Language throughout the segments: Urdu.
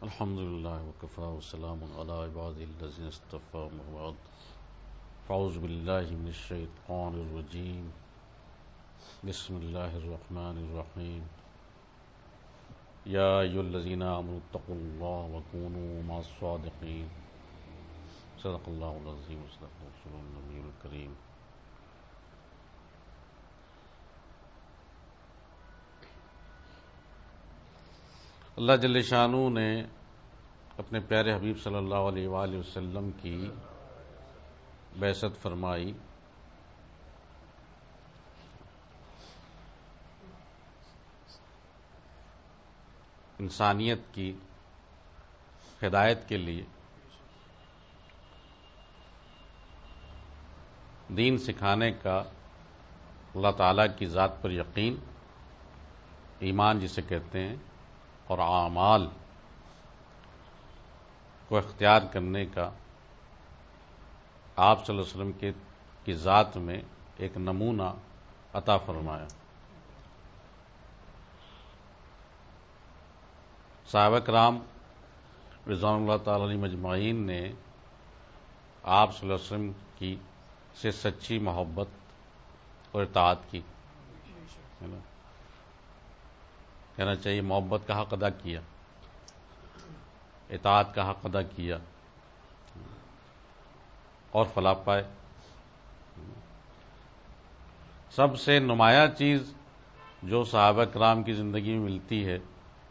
الحمد للہ وکفى وسلام علی عبادہ الذین اصطفى اما بعد فاعوذ باللہ من الشیطان الرجیم بسم اللہ الرحمن الرحیم یا ایھا الذین آمنوا اتقوا اللہ وکونوا مع الصادقین صدق اللہ العظیم وصدق رسولہ النبی الکریم. اللہ جل شانہ نے اپنے پیارے حبیب صلی اللہ علیہ وآلہ وسلم کی بعثت فرمائی. انسانیت کی ہدایت کے لیے، دین سکھانے کا، اللہ تعالیٰ کی ذات پر یقین، ایمان جسے کہتے ہیں، اور اعمال کو اختیار کرنے کا آپ صلی اللہ علیہ وسلم کی ذات میں ایک نمونہ عطا فرمایا. صحابہ کرام رضوان اللہ تعالی علیہم اجمعین نے آپ صلی اللہ علیہ وسلم کی سے سچی محبت اور اطاعت کی. کہنا چاہیے محبت کا حق ادا کیا، اطاعت کا حق ادا کیا اور فلاح پائے. سب سے نمایاں چیز جو صحابہ کرام کی زندگی میں ملتی ہے،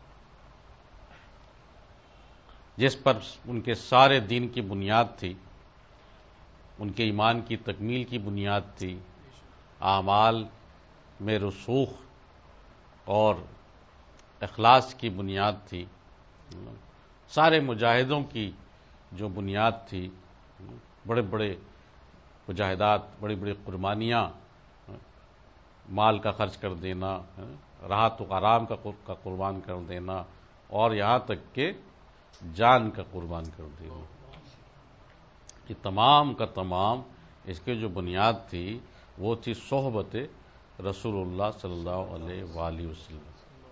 جس پر ان کے سارے دین کی بنیاد تھی، ان کے ایمان کی تکمیل کی بنیاد تھی، اعمال میں رسوخ اور اخلاص کی بنیاد تھی، سارے مجاہدوں کی جو بنیاد تھی، بڑے بڑے مجاہدات، بڑی بڑی قربانیاں، مال کا خرچ کر دینا، راحت و آرام کا قربان کر دینا، اور یہاں تک کہ جان کا قربان کر دینا، یہ تمام کا تمام اس کے جو بنیاد تھی وہ تھی صحبت رسول اللہ صلی اللہ علیہ وآلہ وسلم.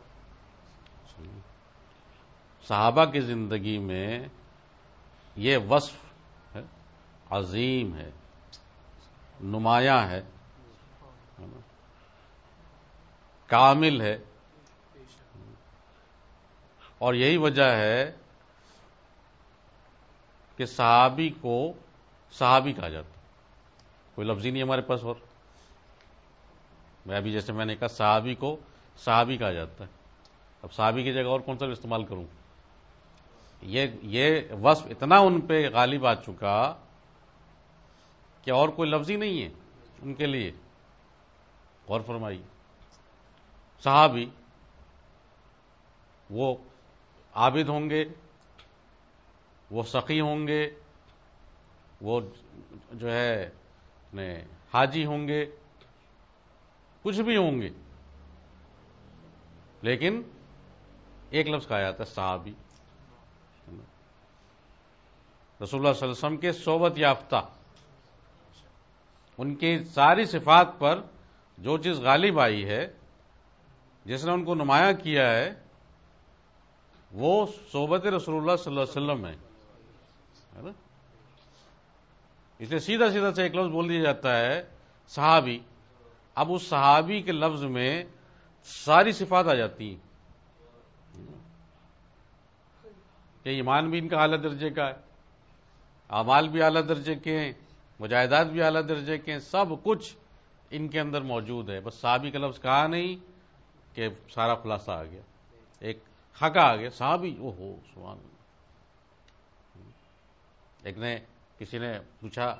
صحابہ کی زندگی میں یہ وصف ہے، عظیم ہے، نمایاں ہے، کامل ہے، اور یہی وجہ ہے کہ صحابی کو صحابی کہا جاتا ہے. کوئی لفظ ہی نہیں ہمارے پاس، اور میں ابھی جیسے میں نے کہا صحابی کو صحابی کہا جاتا ہے. اب صحابی کی جگہ اور کون سا استعمال کروں؟ یہ وصف اتنا ان پہ غالب آ چکا کہ اور کوئی لفظ ہی نہیں ہے ان کے لیے. غور فرمائیے، صحابی وہ عابد ہوں گے، وہ سخی ہوں گے، وہ جو ہے حاجی ہوں گے، کچھ بھی ہوں گے، لیکن ایک لفظ کہا جاتا ہے صحابی. رسول اللہ صلی اللہ علیہ وسلم کے صحبت یافتہ، ان کی ساری صفات پر جو چیز غالب آئی ہے، جس نے ان کو نمایاں کیا ہے، وہ صحبت رسول اللہ صلی اللہ علیہ وسلم ہے نا. اس لیے سیدھا سیدھا سے ایک لفظ بول دیا جاتا ہے صحابی. اب اس صحابی کے لفظ میں ساری صفات آ جاتی ہیں کہ ایمان بھی ان کا اعلیٰ درجے کا ہے، اعمال بھی اعلیٰ درجے کے ہیں، مجاہدات بھی اعلیٰ درجے کے ہیں، سب کچھ ان کے اندر موجود ہے. بس صحابی کا لفظ کہا نہیں کہ سارا خلاصہ آ گیا، ایک خاکہ آ گیا صحابی. اوہو سبحان اللہ. کسی نے پوچھا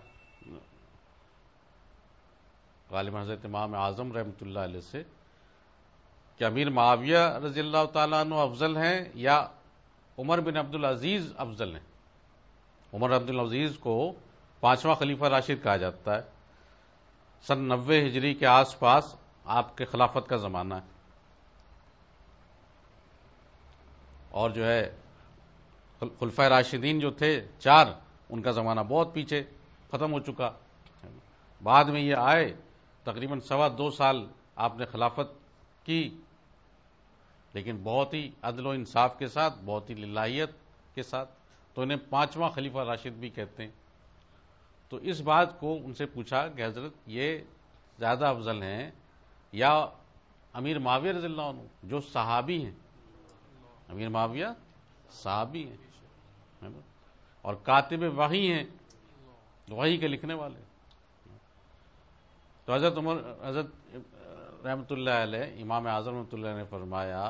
غالباً حضرت امام اعظم رحمۃ اللہ علیہ سے کہ امیر معاویہ رضی اللہ تعالیٰ عنہ افضل ہیں یا عمر بن عبد العزیز افضل ہیں؟ عمر عبد العزیز کو 5واں خلیفہ راشد کہا جاتا ہے. سن 90 ہجری کے آس پاس آپ کے خلافت کا زمانہ ہے، اور جو ہے خلفائے راشدین جو تھے 4، ان کا زمانہ بہت پیچھے ختم ہو چکا. بعد میں یہ آئے، تقریباً 2.25 سال آپ نے خلافت کی، لیکن بہت ہی عدل و انصاف کے ساتھ، بہت ہی للہیت کے ساتھ، تو انہیں 5واں خلیفہ راشد بھی کہتے ہیں. تو اس بات کو ان سے پوچھا کہ حضرت یہ زیادہ افضل ہیں یا امیر معاویہ رضی اللہ عنہ جو صحابی ہیں؟ امیر معاویہ صحابی ہیں، ہے نا، اور کاتب وحی ہیں، وحی کے لکھنے والے. تو حضرت رحمۃ اللہ علیہ، امام اعظم رحمۃ اللہ نے فرمایا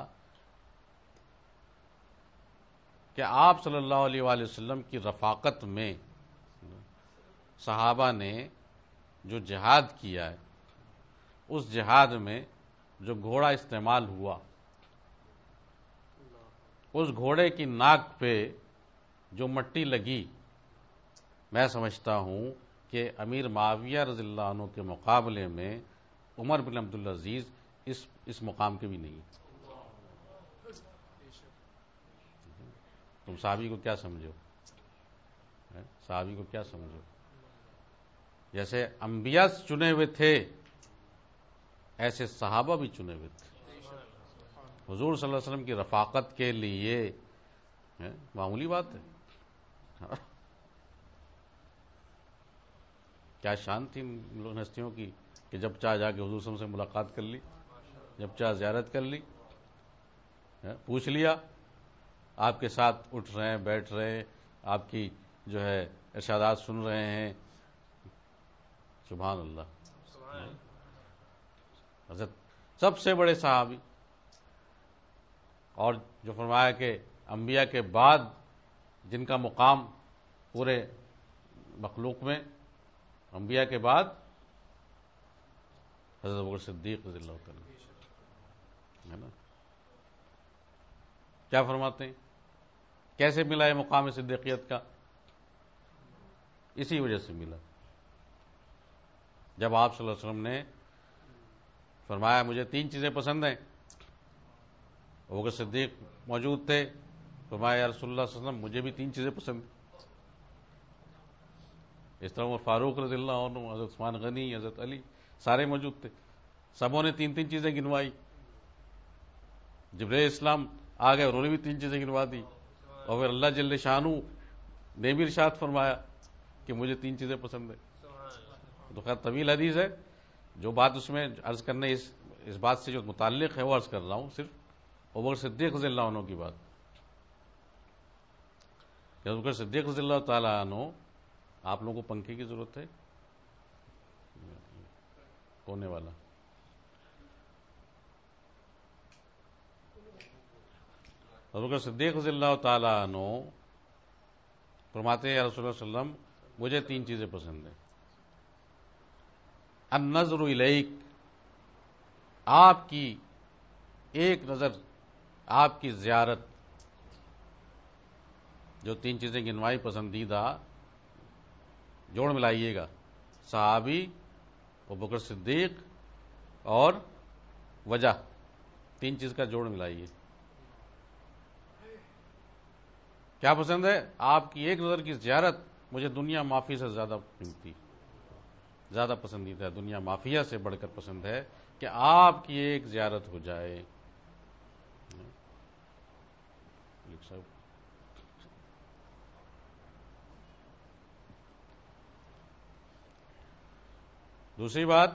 کہ آپ صلی اللہ علیہ وآلہ وسلم کی رفاقت میں صحابہ نے جو جہاد کیا ہے، اس جہاد میں جو گھوڑا استعمال ہوا، اس گھوڑے کی ناک پہ جو مٹی لگی، میں سمجھتا ہوں کہ امیر معاویہ رضی اللہ عنہ کے مقابلے میں عمر بن عبدالعزیز اس مقام کے بھی نہیں. تم صحابی کو کیا سمجھو؟ صحابی کو کیا سمجھو؟ جیسے انبیاء چنے ہوئے تھے ایسے صحابہ بھی چنے ہوئے تھے. حضور صلی اللہ علیہ وسلم کی رفاقت کے لیے معمولی بات ہے. کیا شان تھی ان ہستیوں کی کہ جب چاہ جا کے حضور صلی اللہ علیہ وسلم سے ملاقات کر لی، جب چاہ زیارت کر لی، پوچھ لیا، آپ کے ساتھ اٹھ رہے ہیں، بیٹھ رہے ہیں، آپ کی جو ہے ارشادات سن رہے ہیں. سبحان اللہ. حضرت سب سے بڑے صحابی، اور جو فرمایا کہ انبیاء کے بعد جن کا مقام پورے مخلوق میں، انبیاء کے بعد حضرت ابوبکر صدیق رضی اللہ تعالیٰ، ہے نا. کیا فرماتے ہیں؟ کیسے ملا یہ مقام صدیقیت کا؟ اسی وجہ سے ملا. جب آپ صلی اللہ علیہ وسلم نے فرمایا مجھے 3 چیزیں پسند ہیں، ابوبکر صدیق موجود تھے، فرمایا یا رسول اللہ صلی اللہ علیہ وسلم مجھے بھی 3 چیزیں پسند ہیں. اس طرح عمر فاروق رضی اللہ عنہ، حضرت عثمان غنی، حضرت علی، سارے موجود تھے. سبوں نے 3 چیزیں گنوائی. جبرائیل اسلام آ گئے، انہوں نے بھی 3 چیزیں گنوا دی، اور پھر اللہ جل شانہ نے بھی ارشاد فرمایا کہ مجھے 3 چیزیں پسند ہیں. تو خیر طویل حدیث ہے، جو بات اس میں عرض کرنے اس بات سے جو متعلق ہے وہ عرض کر رہا ہوں، صرف ابوبکر صدیق رضی اللہ عنہ کی بات. کہ ابوبکر صدیق رضی اللہ تعالی عنہ، آپ لوگوں کو پنکھے کی ضرورت ہے؟ کونے والا. ابوبکر صدیق رضی اللہ تعالی عنہ فرماتے ہیں یا رسول اللہ صلی اللہ علیہ وسلم مجھے 3 چیزیں پسند ہیں. النظر الیک، آپ کی ایک نظر، آپ کی زیارت. جو 3 چیزیں گنوائی پسندیدہ، جوڑ ملائیے گا، صحابی، ابوبکر صدیق اور وجہ، 3 چیز کا جوڑ ملائیے. کیا پسند ہے؟ آپ کی ایک نظر کی زیارت مجھے دنیا معافی سے زیادہ قیمتی، زیادہ پسندیدہ ہے، دنیا معافیہ سے بڑھ کر پسند ہے کہ آپ کی ایک زیارت ہو جائے. دوسری بات،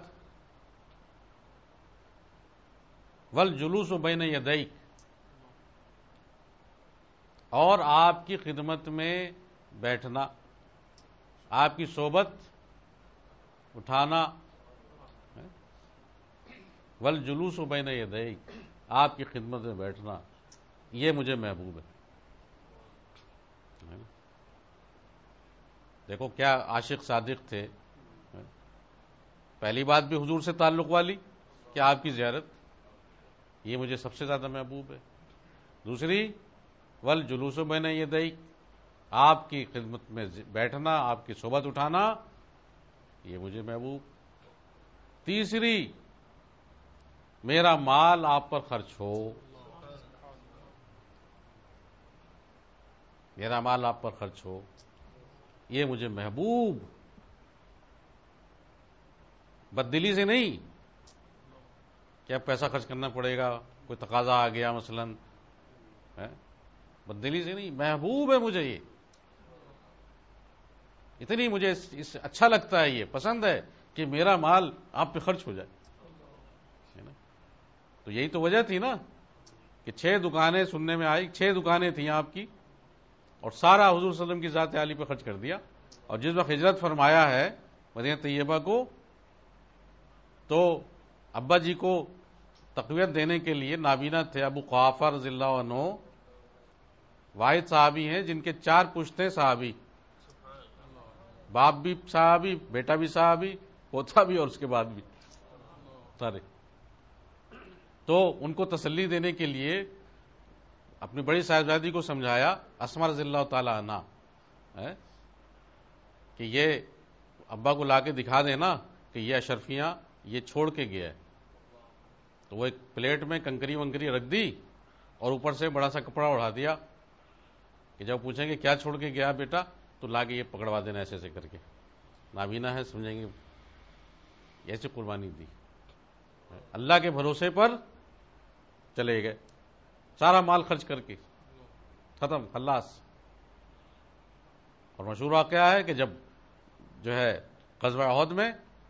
والجلوس بین یدیک، اور آپ کی خدمت میں بیٹھنا، آپ کی صحبت اٹھانا. والجلوس بین یدیک، آپ کی خدمت میں بیٹھنا، یہ مجھے محبوب ہے. دیکھو کیا عاشق صادق تھے. پہلی بات بھی حضور سے تعلق والی کہ آپ کی زیارت، یہ مجھے سب سے زیادہ محبوب ہے. دوسری، والجلوس بین یدیک، آپ کی خدمت میں بیٹھنا، آپ کی صحبت اٹھانا، یہ مجھے محبوب. تیسری، میرا مال آپ پر خرچ ہو، میرا مال آپ پر خرچ ہو، یہ مجھے محبوب. بددلی سے نہیں کہ اب پیسہ خرچ کرنا پڑے گا، کوئی تقاضا آ گیا مثلا، بددلی سے نہیں، محبوب ہے مجھے یہ، اتنی مجھے اس اچھا لگتا ہے، یہ پسند ہے کہ میرا مال آپ پہ خرچ ہو جائے. تو یہی تو وجہ تھی نا کہ 6 دکانیں سننے میں آئی، 6 دکانیں تھیں آپ کی، اور سارا حضور صلی اللہ علیہ وسلم کی ذات عالی پہ خرچ کر دیا. اور جس وقت ہجرت فرمایا ہے مدینہ طیبہ کو، تو ابا جی کو تقویت دینے کے لیے نابینا تھے ابو قحافہ رضی اللہ عنہ، واحد صحابی ہیں جن کے 4 پشتے صحابی، باپ بھی صحابی، بیٹا بھی صحابی، پوتا بھی، اور اس کے بعد بھی سارے. تو ان کو تسلی دینے کے لیے اپنی بڑی صاحبزادی کو سمجھایا، اسما رضی اللہ تعالی عنہ، کہ یہ ابا کو لا کے دکھا دینا کہ یہ اشرفیاں یہ چھوڑ کے گیا ہے. تو وہ ایک پلیٹ میں کنکری ونکری رکھ دی اور اوپر سے بڑا سا کپڑا اڑا دیا کہ جب پوچھیں گے کیا چھوڑ کے گیا بیٹا تو لا کے یہ پکڑوا دینا ایسے ایسے کر کے. نابینا ہے سمجھیں گے ایسی قربانی دی. اللہ کے بھروسے پر چلے گئے، سارا مال خرچ کر کے ختم خلاص. اور مشہور واقعہ ہے کہ جب جو ہے غزوہ احد میں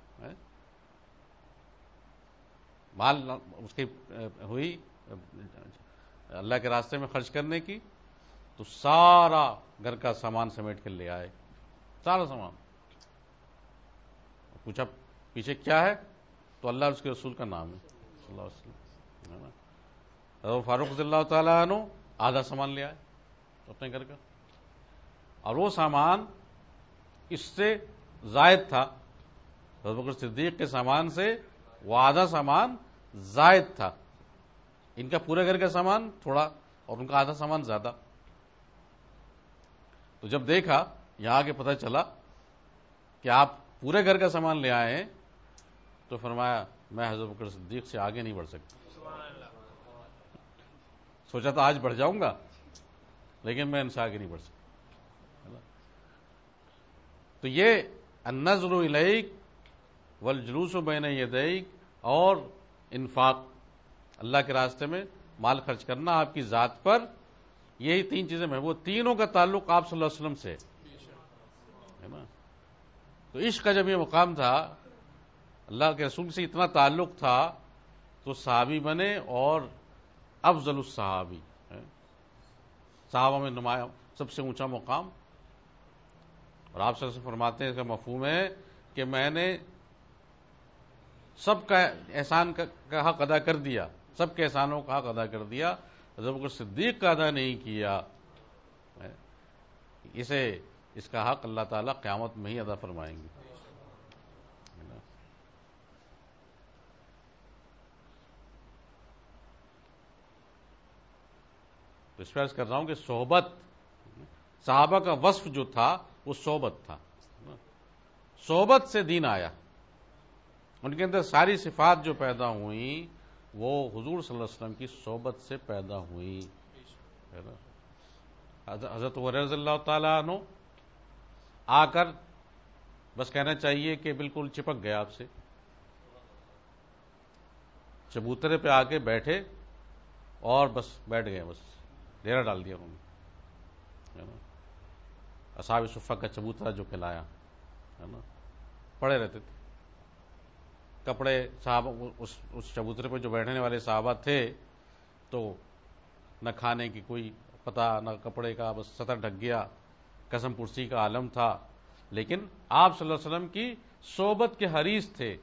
مال اس کی ہوئی اللہ کے راستے میں خرچ کرنے کی، تو سارا گھر کا سامان سمیٹ کر لے آئے، سارا سامان. پوچھا پیچھے کیا ہے تو اللہ اور اس کے رسول کا نام ہے صلی اللہ علیہ وسلم. حضرت فاروق رضی اللہ تعالیٰ عنہ آدھا سامان لے آئے اپنے گھر کا، اور وہ سامان اس سے زائد تھا. حضرت بکر صدیق کے سامان سے وہ آدھا سامان زائد تھا. ان کا پورے گھر کا سامان تھوڑا اور ان کا آدھا سامان زیادہ. تو جب دیکھا یہاں آ کے پتہ چلا کہ آپ پورے گھر کا سامان لے آئے ہیں، تو فرمایا میں حضرت بکر صدیق سے آگے نہیں بڑھ سکتا. سوچا تھا آج بڑھ جاؤں گا لیکن میں ان سے آگے نہیں بڑھ سکتا. تو یہ النظر الیک والجلوس بین یدیک اور انفاق، اللہ کے راستے میں مال خرچ کرنا آپ کی ذات پر، یہی 3 چیزیں محبوب، تینوں کا تعلق آپ صلی اللہ علیہ وسلم سے ہے نا. تو عشق کا جب یہ مقام تھا، اللہ کے رسول سے اتنا تعلق تھا، تو صحابی بنے اور افضل الصحابی، صحابہ میں نمایاں سب سے اونچا مقام. اور آپ صلی اللہ علیہ وسلم فرماتے ہیں اس کا مفہوم ہے کہ میں نے سب کا احسان کا حق ادا کر دیا، سب کے احسانوں کا حق ادا کر دیا، حضرت بکر صدیق کا ادا نہیں کیا. اس کا حق اللہ تعالیٰ قیامت میں ہی ادا فرمائیں گے. تو اس پہ عرض کر رہا ہوں کہ صحبت، صحابہ کا وصف جو تھا وہ صحبت تھا. صحبت سے دین آیا، ان کے اندر ساری صفات جو پیدا ہوئیں وہ حضور صلی اللہ علیہ وسلم کی صحبت سے پیدا ہوئی. حضرت عمر رضی اللہ تعالیٰ عنہ آ کر بس کہنا چاہیے کہ بالکل چپک گیا آپ سے، چبوترے پہ آ کے بیٹھے اور بس بیٹھ گئے، بس ڈیرا ڈال دیا انہوں نے. اصحاب صفہ کا چبوترا جو کھلایا ہے نا، پڑے رہتے تھے کپڑے. صحابہ اس چبوترے پہ جو بیٹھنے والے صحابہ تھے تو نہ کھانے کی کوئی پتہ، نہ کپڑے کا، بس سطر ڈھک گیا، قسم پرسی کا عالم تھا. لیکن آپ صلی اللہ علیہ وسلم کی صحبت کے حریص تھے،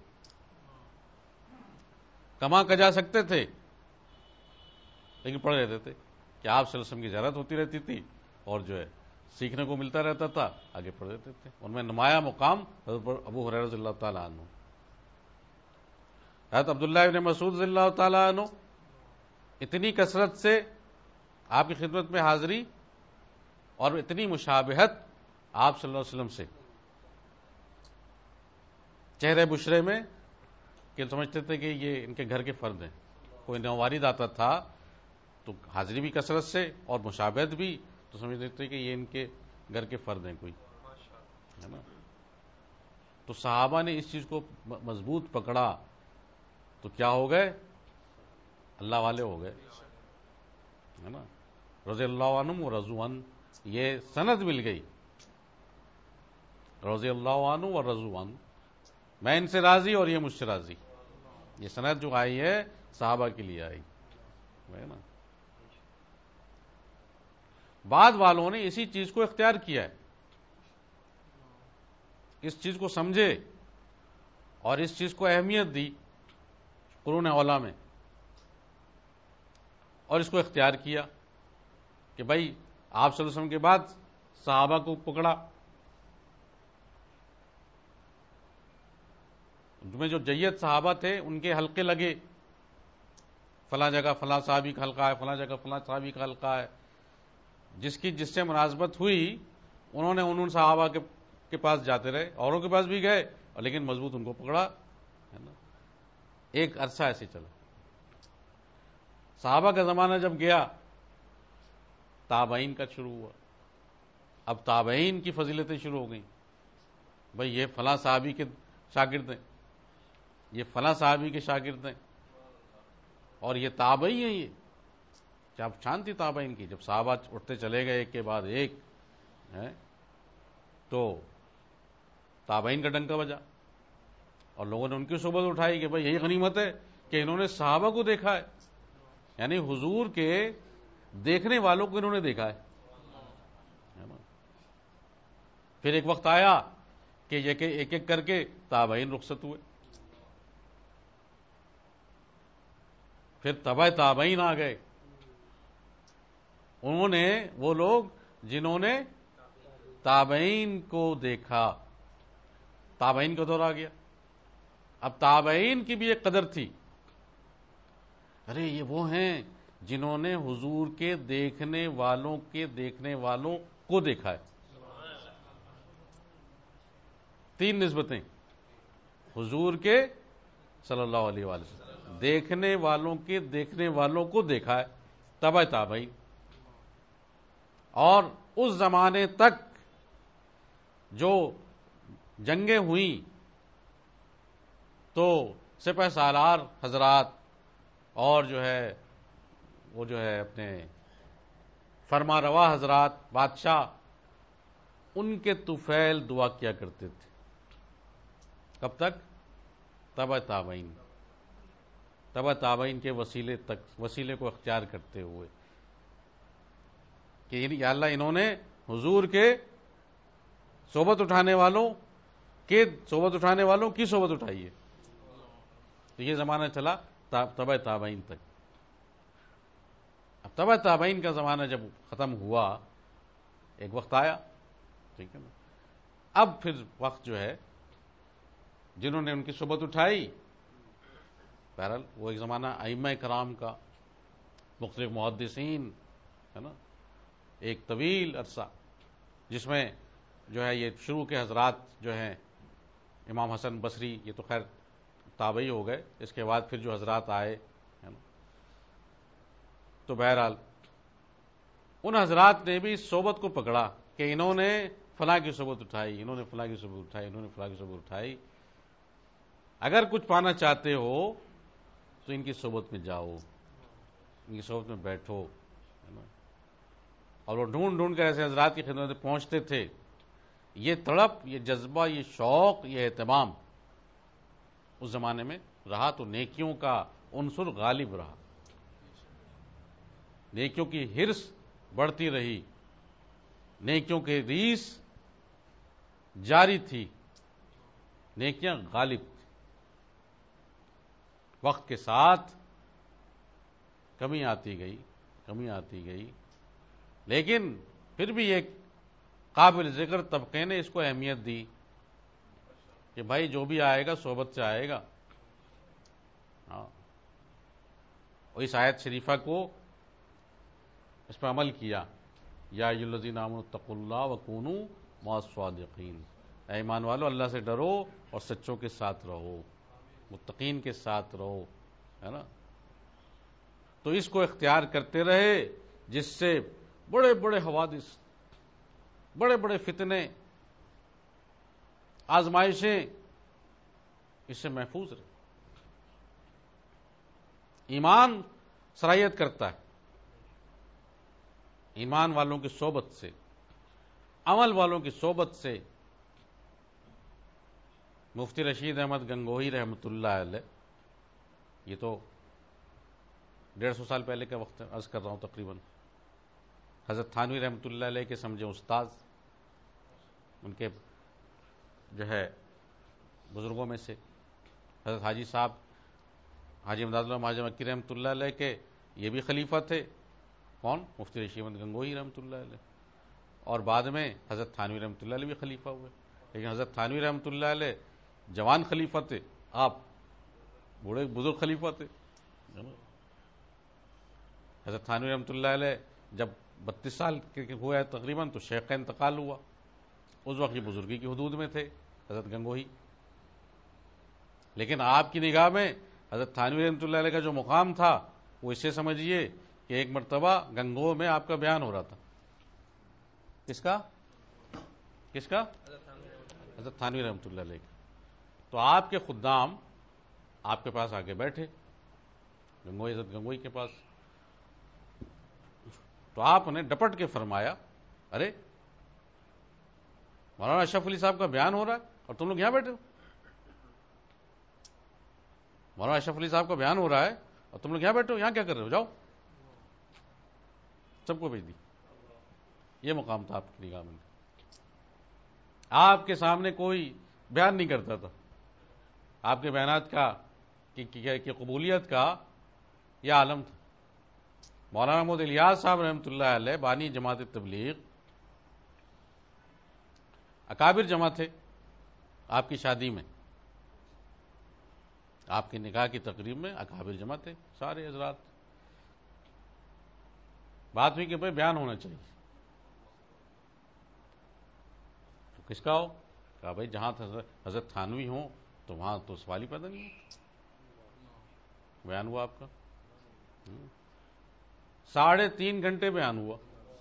کما کجا سکتے تھے لیکن پڑے رہتے تھے کہ آپ صلی اللہ علیہ وسلم کی زیارت ہوتی رہتی تھی اور جو ہے سیکھنے کو ملتا رہتا تھا، آگے پڑھ دیتے تھے. ان میں نمایاں مقام حضرت ابو ہریرہ رضی اللہ تعالیٰ عنہ، حضرت عبداللہ ابن مسعود رضی اللہ تعالیٰ عنہ، اتنی کثرت سے آپ کی خدمت میں حاضری اور اتنی مشابہت آپ صلی اللہ علیہ وسلم سے چہرے بشرے میں کہ سمجھتے تھے کہ یہ ان کے گھر کے فرد ہیں. کوئی نووارد آتا تھا تو حاضری بھی کثرت سے اور مشابہت بھی، تو سمجھتے تھے کہ یہ ان کے گھر کے فرد ہیں کوئی، ہے نا. تو صحابہ نے اس چیز کو مضبوط پکڑا تو کیا ہو گئے، اللہ والے ہو گئے، ہے نا. رضی اللہ عنہم و رضوا عنہ، یہ سند مل گئی، رضی اللہ عنہ و رضوا عنہ، میں ان سے راضی اور یہ مجھ سے راضی، یہ سند جو آئی ہے صحابہ کے لیے آئی ہے نا۔ بعد والوں نے اسی چیز کو اختیار کیا ہے، اس چیز کو سمجھے اور اس چیز کو اہمیت دی قرون اولیٰ میں، اور اس کو اختیار کیا کہ بھائی آپ صلی اللہ علیہ وسلم کے بعد صحابہ کو پکڑا، میں جو جید صحابہ تھے ان کے حلقے لگے، فلاں جگہ فلاں صحابی کا حلقہ ہے، فلاں جگہ فلاں صحابی کا حلقہ ہے، جس سے مناسبت ہوئی انہوں نے ان صحابہ کے پاس جاتے رہے، اوروں کے پاس بھی گئے اور لیکن مضبوط ان کو پکڑا ہے نا۔ ایک عرصہ ایسے چلا، صحابہ کا زمانہ جب گیا تابعین کا شروع ہوا، اب تابعین کی فضیلتیں شروع ہو گئیں، بھئی یہ فلاں صحابی کے شاگرد ہیں، یہ فلاں صحابی کے شاگرد ہیں، اور یہ تابعی ہیں، یہ جب شان تھی تابعین کی، جب صحابہ اٹھتے چلے گئے ایک کے بعد ایک تو تابعین کا ڈنکا بجا اور لوگوں نے ان کی صحبت اٹھائی کہ بھئی یہی غنیمت ہے کہ انہوں نے صحابہ کو دیکھا ہے، یعنی حضور کے دیکھنے والوں کو انہوں نے دیکھا ہے نا۔ پھر ایک وقت آیا کہ ایک ایک کر کے تابعین رخصت ہوئے، پھر تبع تابعین آ گئے، انہوں نے وہ لوگ جنہوں نے تابعین کو دیکھا، تابعین کا دور آ گیا، اب تابعین کی بھی ایک قدر تھی، ارے یہ وہ ہیں جنہوں نے حضور کے دیکھنے والوں کو دیکھا ہے۔ تین نسبتیں، حضور کے صلی اللہ علیہ وآلہ وسلم، دیکھنے والوں کو دیکھا ہے، تبع تابعین، اور اس زمانے تک جو جنگیں ہوئیں تو سپہ سالار حضرات اور وہ اپنے فرما روا حضرات بادشاہ ان کے طفیل دعا کیا کرتے تھے، کب تک؟ تبع تابعین کے وسیلے کو اختیار کرتے ہوئے کہ یا اللہ انہوں نے حضور کے صحبت اٹھانے والوں کی صحبت اٹھائی ہے، تو یہ زمانہ چلا تبع تابعین تک۔ اب تبع تابعین کا زمانہ جب ختم ہوا، ایک وقت آیا، ٹھیک ہے نا، اب پھر وقت جنہوں نے ان کی صحبت اٹھائی، بہرحال وہ ایک زمانہ ائمہ کرام کا، مختلف محدثین ہے نا، ایک طویل عرصہ جس میں یہ شروع کے حضرات ہیں، امام حسن بصری، یہ تو خیر تابعی ہو گئے، اس کے بعد پھر جو حضرات آئے ہے نا، تو بہرحال ان حضرات نے بھی اس صحبت کو پکڑا کہ انہوں نے فلاں کی صحبت اٹھائی، انہوں نے فلاں کی صحبت اٹھائی، انہوں نے فلاں کی صحبت اٹھائی، اگر کچھ پانا چاہتے ہو تو ان کی صحبت میں جاؤ، ان کی صحبت میں بیٹھو ہے نا۔ اور وہ ڈھونڈ ڈھونڈ کر ایسے حضرات کی خدمت میں پہنچتے تھے۔ یہ تڑپ، یہ جذبہ، یہ شوق، یہ اہتمام اس زمانے میں رہا تو نیکیوں کا عنصر غالب رہا، نیکیوں کی ہرس بڑھتی رہی، نیکیوں کی ریس جاری تھی، نیکیاں غالب تھی۔ وقت کے ساتھ کمی آتی گئی، لیکن پھر بھی ایک قابل ذکر طبقے نے اس کو اہمیت دی کہ بھائی جو بھی آئے گا صحبت سے آئے گا، اور اس آیت شریفہ کو اس پر عمل کیا، یا ایھا الذین آمنوا اتقوا اللہ وکونوا مع الصادقین، اے ایمان والو اللہ سے ڈرو اور سچوں کے ساتھ رہو، متقین کے ساتھ رہو ہے نا۔ تو اس کو اختیار کرتے رہے جس سے بڑے بڑے حوادث، بڑے بڑے فتنے، آزمائشیں اس سے محفوظ رہے۔ ایمان صلاحیت کرتا ہے ایمان والوں کی صحبت سے، عمل والوں کی صحبت سے مفتی رشید احمد گنگوہی رحمۃ اللہ علیہ، یہ تو 150 سال پہلے کا وقت عرض کر رہا ہوں تقریباً، حضرت تھانوی رحمۃ اللہ علیہ کے سمجھے استاد، ان کے جو ہے بزرگوں میں سے حضرت حاجی صاحب حاجی امداد اللہ مہاجر مکی رحمۃ اللہ علیہ کے یہ بھی خلیفہ تھے، کون؟ مفتی رشید احمد گنگوہی رحمۃ اللہ علیہ، اور بعد میں حضرت تھانوی رحمۃ اللہ علیہ بھی خلیفہ ہوئے، لیکن حضرت تھانوی رحمۃ اللہ علیہ جوان خلیفہ تھے، آپ بوڑھے بزرگ خلیفہ تھے۔ حضرت تھانوی رحمۃ اللہ علیہ جب 32 سال کے ہوا ہے تقریباً تو شیخ کا انتقال ہوا، اس وقت یہ بزرگی کی حدود میں تھے حضرت گنگوہی، لیکن آپ کی نگاہ میں حضرت تھانوی رحمۃ اللہ علیہ کا جو مقام تھا وہ اسے سمجھیے کہ ایک مرتبہ گنگو میں آپ کا بیان ہو رہا تھا، کس کا؟ کس کا؟ حضرت تھانوی رحمۃ اللہ علیہ کا، تو آپ کے خدام آپ کے پاس آ کے بیٹھے، گنگوہی حضرت گنگوہی کے پاس، تو آپ نے ڈپٹ کے فرمایا، ارے مولانا اشرف علی صاحب کا بیان ہو رہا ہے اور تم لوگ یہاں بیٹھے ہو، مولانا اشرف علی صاحب کا بیان ہو رہا ہے اور تم لوگ یہاں بیٹھے ہو، یہاں کیا کر رہے ہو؟ جاؤ، سب کو بھیج دی۔ یہ مقام تھا آپ کی نگاہ میں، آپ کے سامنے کوئی بیان نہیں کرتا تھا، آپ کے بیانات کا کی قبولیت کا یہ عالم تھا۔ مولانا محمد الیاس صاحب رحمۃ اللہ علیہ بانی جماعت تبلیغ، اکابر جمع تھے آپ کی شادی میں، آپ کی نکاح کی تقریب میں اکابر جمع تھے، سارے حضرات، بات ہوئی کہ بھائی بیان ہونا چاہیے، تو کس کا ہو؟ کہا بھائی جہاں حضرت تھانوی ہوں تو وہاں تو سوال ہی پیدا نہیں ہو، بیان ہوا آپ کا 3.5 گھنٹے بیان ہوا،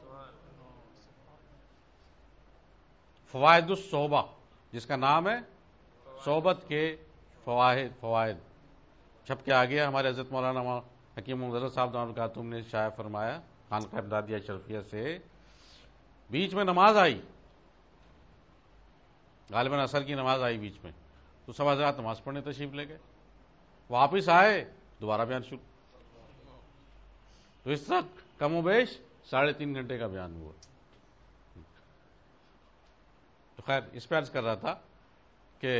فوائد الصحبہ، جس کا نام ہے صحبت کے فوائد، چھپ کے آ گیا، ہمارے حضرت مولانا حکیم محمد صاحب دامت الخاتم نے شائع فرمایا خانقاہ امدادیہ اشرفیہ سے، بیچ میں نماز آئی، غالباً عصر کی نماز آئی بیچ میں، تو سب حضرات نماز پڑھنے تشریف لے گئے، واپس آئے دوبارہ بیان شروع، تو اس طرح کم و بیش 3.5 گھنٹے کا بیان ہوا۔ تو خیر اس پہ عرض کر رہا تھا کہ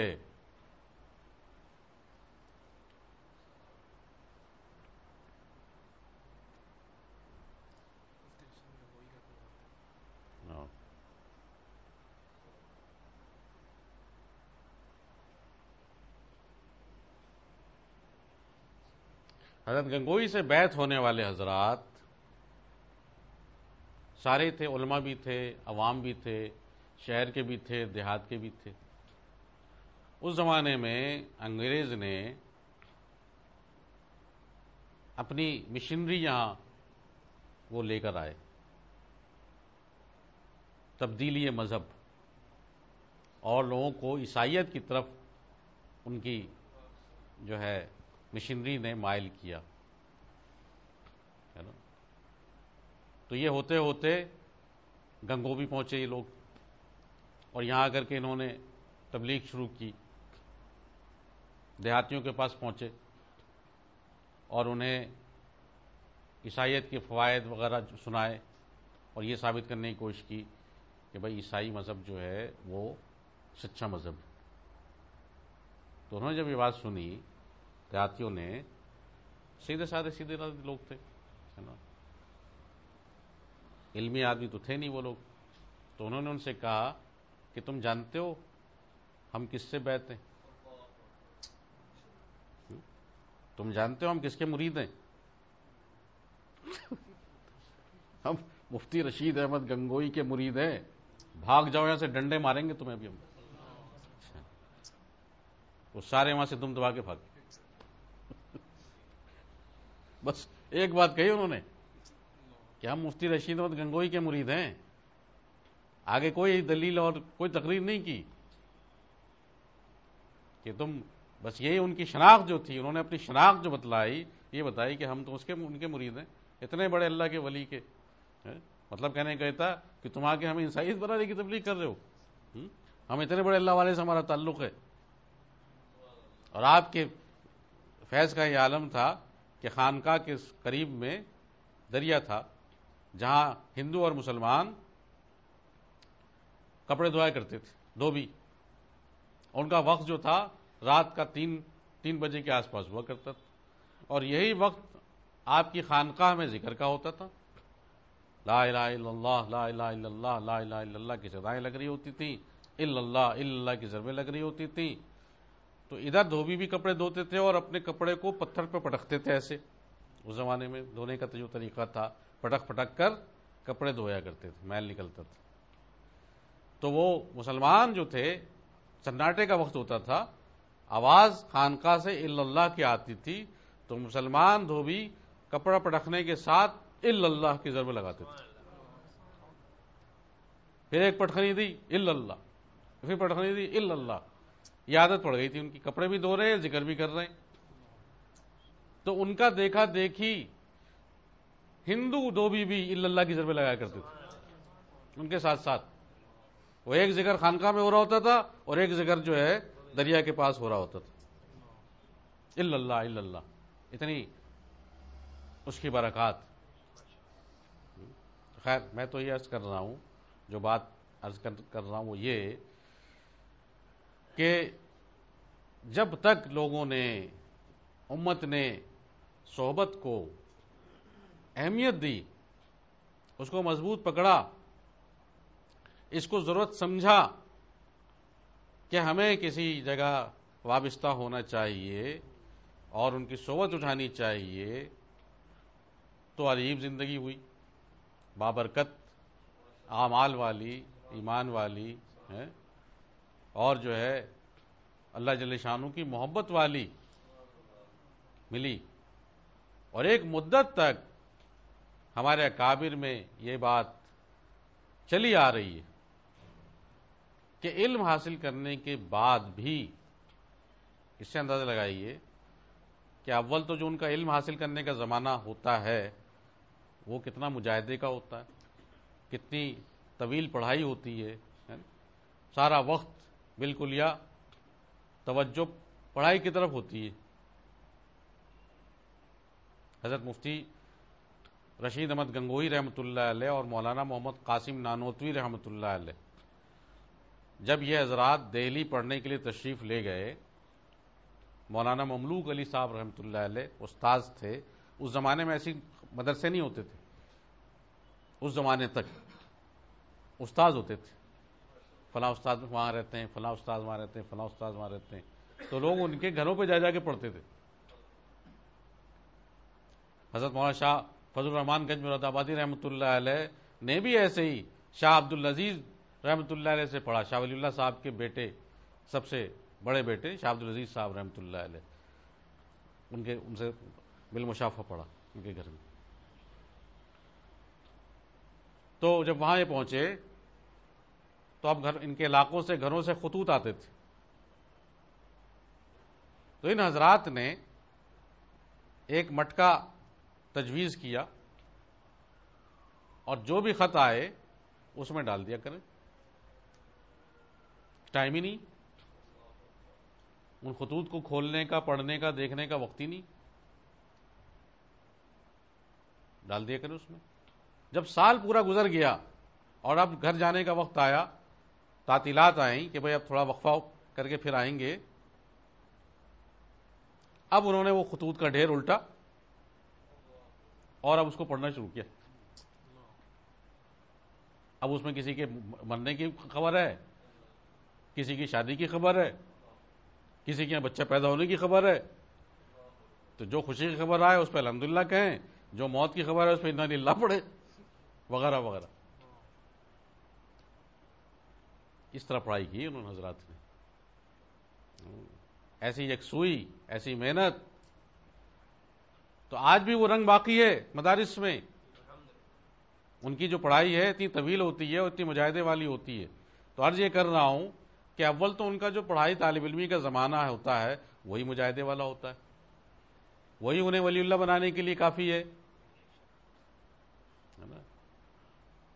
حضرت گنگوہی سے بیعت ہونے والے حضرات سارے تھے، علماء بھی تھے، عوام بھی تھے، شہر کے بھی تھے، دیہات کے بھی تھے۔ اس زمانے میں انگریز نے اپنی مشنری یہاں وہ لے کر آئے، تبدیلی مذہب، اور لوگوں کو عیسائیت کی طرف ان کی جو ہے مشنری نے مائل کیا، ہے نا؟ تو یہ ہوتے ہوتے گنگو بھی پہنچے یہ لوگ، اور یہاں آ کر کے انہوں نے تبلیغ شروع کی، دیہاتیوں کے پاس پہنچے اور انہیں عیسائیت کے فوائد وغیرہ سنائے، اور یہ ثابت کرنے کی کوشش کی کہ بھائی عیسائی مذہب جو ہے وہ سچا مذہب ہے۔ تو انہوں نے جب یہ بات سنی دیہاتیوں نے، سیدھے سادے لوگ تھے، ہے نا، علمی آدمی تو تھے نہیں وہ لوگ، تو انہوں نے ان سے کہا کہ تم جانتے ہو ہم کس سے بیعت ہیں؟ تم جانتے ہو ہم کس کے مرید ہیں؟ ہم مفتی رشید احمد گنگوہی کے مرید ہیں، بھاگ جاؤ یہاں سے، ڈنڈے ماریں گے تمہیں بھی ہم۔ وہ سارے وہاں سے دم دبا کے بھاگ، بس ایک بات کہی انہوں نے کہ ہم مفتی رشید احمد گنگوہی کے مرید ہیں، آگے کوئی دلیل اور کوئی تقریر نہیں کی، کہ تم بس یہی ان کی شناخت جو تھی، انہوں نے اپنی شناخت جو بتلائی، یہ بتائی کہ ہم تو ان کے مرید ہیں، اتنے بڑے اللہ کے ولی کے، مطلب کہنے کا تھا کہ تم آگے ہمیں عیسائیت بنانے کی تبلیغ کر رہے ہو، ہم اتنے بڑے اللہ والے سے ہمارا تعلق ہے۔ اور آپ کے فیض کا یہ عالم تھا کہ خانقاہ کے قریب میں دریا تھا جہاں ہندو اور مسلمان کپڑے دھویا کرتے تھے، دھوبی۔ ان کا وقت جو تھا رات کا 3 بجے کے آس پاس ہوا کرتا تھا، اور یہی وقت آپ کی خانقاہ میں ذکر کا ہوتا تھا، لا الہ الا اللہ، لا الہ الا اللہ، لا الہ الا اللہ کی صدائیں لگ رہی ہوتی تھیں، الا اللہ کی ضربیں لگ رہی ہوتی تھیں۔ تو ادھر دھوبی بھی کپڑے دھوتے تھے اور اپنے کپڑے کو پتھر پہ پٹکتے تھے، ایسے اس زمانے میں دھونے کا جو طریقہ تھا، پٹک پٹک کر کپڑے دھویا کرتے تھے، میل نکلتا تھا۔ تو وہ مسلمان جو تھے، سناٹے کا وقت ہوتا تھا، آواز خانقاہ سے الا اللہ کی آتی تھی، تو مسلمان دھوبی کپڑا پٹکنے کے ساتھ الا اللہ کی ضربیں لگاتے تھے۔ پھر ایک پٹخنی دی الا اللہ، پھر پٹخنی دی الا اللہ، یہ عادت پڑ گئی تھی ان کی، کپڑے بھی دھو رہے ہیں، ذکر بھی کر رہے ہیں۔ تو ان کا دیکھا دیکھی ہندو دھوبی بھی الا اللہ کی ضربیں لگایا کرتے تھے ان کے ساتھ ساتھ۔ وہ ایک ذکر خانقاہ میں ہو رہا ہوتا تھا اور ایک ذکر جو ہے دریا کے پاس ہو رہا ہوتا تھا، الا اللہ الا اللہ، اتنی اس کی برکات۔ خیر میں تو یہ عرض کر رہا ہوں، جو بات عرض کر رہا ہوں وہ یہ کہ جب تک لوگوں نے، امت نے صحبت کو اہمیت دی، اس کو مضبوط پکڑا، اس کو ضرورت سمجھا کہ ہمیں کسی جگہ وابستہ ہونا چاہیے اور ان کی صحبت اٹھانی چاہیے، تو عجیب زندگی ہوئی، بابرکت، اعمال والی، ایمان والی ہے، اور جو ہے اللہ جل شانہ کی محبت والی ملی۔ اور ایک مدت تک ہمارے اکابر میں یہ بات چلی آ رہی ہے کہ علم حاصل کرنے کے بعد بھی، اس سے اندازہ لگائیے کہ اول تو جو ان کا علم حاصل کرنے کا زمانہ ہوتا ہے وہ کتنا مجاہدے کا ہوتا ہے، کتنی طویل پڑھائی ہوتی ہے، سارا وقت بالکل یا توجہ پڑھائی کی طرف ہوتی ہے۔ حضرت مفتی رشید احمد گنگوہی رحمۃ اللہ علیہ اور مولانا محمد قاسم نانوتوی رحمۃ اللہ علیہ جب یہ حضرات دہلی پڑھنے کے لیے تشریف لے گئے، مولانا مملوک علی صاحب رحمۃ اللہ علیہ استاذ تھے۔ اس زمانے میں ایسی مدرسے نہیں ہوتے تھے، اس زمانے تک استاذ ہوتے تھے، فلاں استاد وہاں رہتے ہیں، فلاں استاد وہاں رہتے ہیں، فلاں استاد وہاں رہتے ہیں، تو لوگ ان کے گھروں پہ جا جا کے پڑھتے تھے۔ حضرت مولانا شاہ فضل الرحمان گنج مراد آبادی رحمۃ اللہ علیہ نے بھی ایسے ہی شاہ عبدالعزیز رحمۃ اللہ علیہ سے پڑھا، شاہ ولی اللہ صاحب کے بیٹے، سب سے بڑے بیٹے شاہ عبدالعزیز صاحب رحمۃ اللہ علیہ، ان سے بالمشافہ پڑھا ان کے گھر میں۔ تو جب وہاں یہ پہنچے تو اب ان کے علاقوں سے، گھروں سے خطوط آتے تھے، تو ان حضرات نے ایک مٹکا تجویز کیا اور جو بھی خط آئے اس میں ڈال دیا کریں، ٹائم ہی نہیں ان خطوط کو کھولنے کا، پڑھنے کا، دیکھنے کا وقت ہی نہیں، ڈال دیا کریں اس میں۔ جب سال پورا گزر گیا اور اب گھر جانے کا وقت آیا، تعطیلات آئیں کہ بھئی اب تھوڑا وقفہ کر کے پھر آئیں گے، اب انہوں نے وہ خطوط کا ڈھیر الٹا اور اب اس کو پڑھنا شروع کیا۔ اب اس میں کسی کے مرنے کی خبر ہے، کسی کی شادی کی خبر ہے، کسی کے یہاں بچہ پیدا ہونے کی خبر ہے، تو جو خوشی کی خبر آئے اس پہ الحمدللہ کہیں، جو موت کی خبر ہے اس پہ انا للہ پڑھے، وغیرہ وغیرہ۔ اس طرح پڑھائی کی انہوں نے حضرات نے، ایسی یکسوئی، ایسی محنت۔ تو آج بھی وہ رنگ باقی ہے مدارس میں، ان کی جو پڑھائی ہے اتنی طویل ہوتی ہے اور اتنی مجاہدے والی ہوتی ہے۔ تو عرض یہ کر رہا ہوں کہ اول تو ان کا جو پڑھائی طالب علمی کا زمانہ ہوتا ہے وہی مجاہدے والا ہوتا ہے، وہی انہیں ولی اللہ بنانے کے لیے کافی ہے نا۔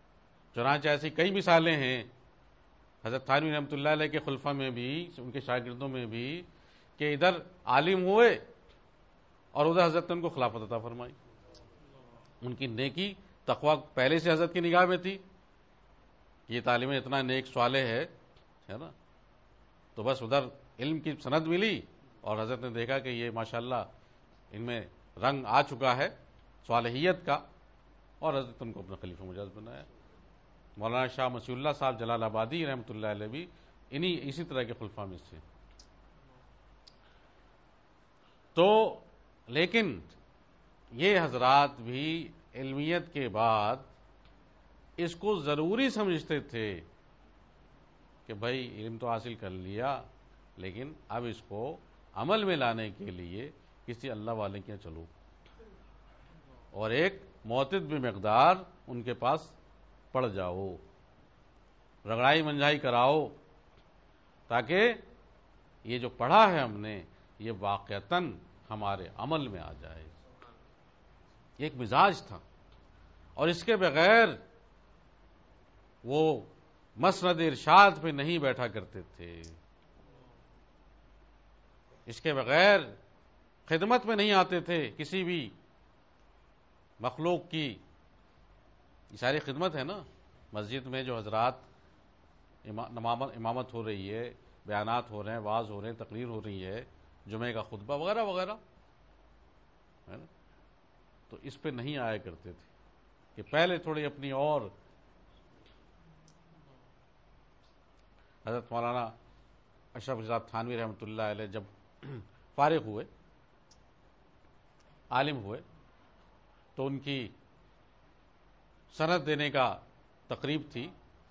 چنانچہ ایسی کئی مثالیں ہیں حضرت تھانوی رحمۃ اللہ علیہ کے خلفہ میں بھی، ان کے شاگردوں میں بھی، کہ ادھر عالم ہوئے اور ادھر حضرت نے ان کو خلافت عطا فرمائی. ان کی نیکی تقوی پہلے سے حضرت کی نگاہ میں تھی، یہ تعلیم اتنا نیک صالح ہے نا، تو بس ادھر علم کی سند ملی اور حضرت نے دیکھا کہ یہ ماشاءاللہ ان میں رنگ آ چکا ہے صالحیت کا، اور حضرت ان کو اپنا خلیفہ مجاز بنایا. مولانا شاہ مسیح اللہ صاحب جلال آبادی رحمۃ اللہ علیہ بھی اسی طرح کے خلفاء میں سے. تو لیکن یہ حضرات بھی علمیت کے بعد اس کو ضروری سمجھتے تھے کہ بھائی علم تو حاصل کر لیا، لیکن اب اس کو عمل میں لانے کے لیے کسی اللہ والے کے یہاں چلو، اور ایک معتد بمقدار ان کے پاس پڑ جاؤ، رگڑائی منجائی کراؤ، تاکہ یہ جو پڑھا ہے ہم نے یہ واقعتاً ہمارے عمل میں آ جائے. ایک مزاج تھا، اور اس کے بغیر وہ مسند ارشاد پہ نہیں بیٹھا کرتے تھے، اس کے بغیر خدمت میں نہیں آتے تھے کسی بھی مخلوق کی. یہ ساری خدمت ہے نا، مسجد میں جو حضرات امامت ہو رہی ہے، بیانات ہو رہے ہیں، واعظ ہو رہے ہیں، تقریر ہو رہی ہے، جمعے کا خطبہ وغیرہ وغیرہ ہے نا، تو اس پہ نہیں آیا کرتے تھے کہ پہلے تھوڑی اپنی. اور حضرت مولانا اشرف رضا تھانوی رحمۃ اللہ علیہ جب فارغ ہوئے، عالم ہوئے، تو ان کی سند دینے کا تقریب تھی،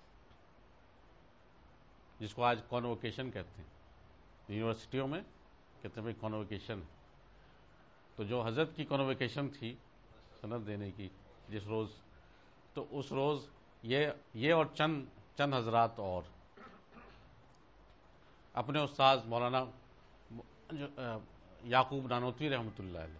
جس کو آج کانووکیشن کہتے ہیں. یونیورسٹیوں میں کہتے ہیں بھائی کانووکیشن. تو جو حضرت کی کانووکیشن تھی سند دینے کی جس روز، تو اس روز یہ اور چند حضرات اور اپنے استاذ مولانا یعقوب نانوتوی رحمۃ اللہ علیہ،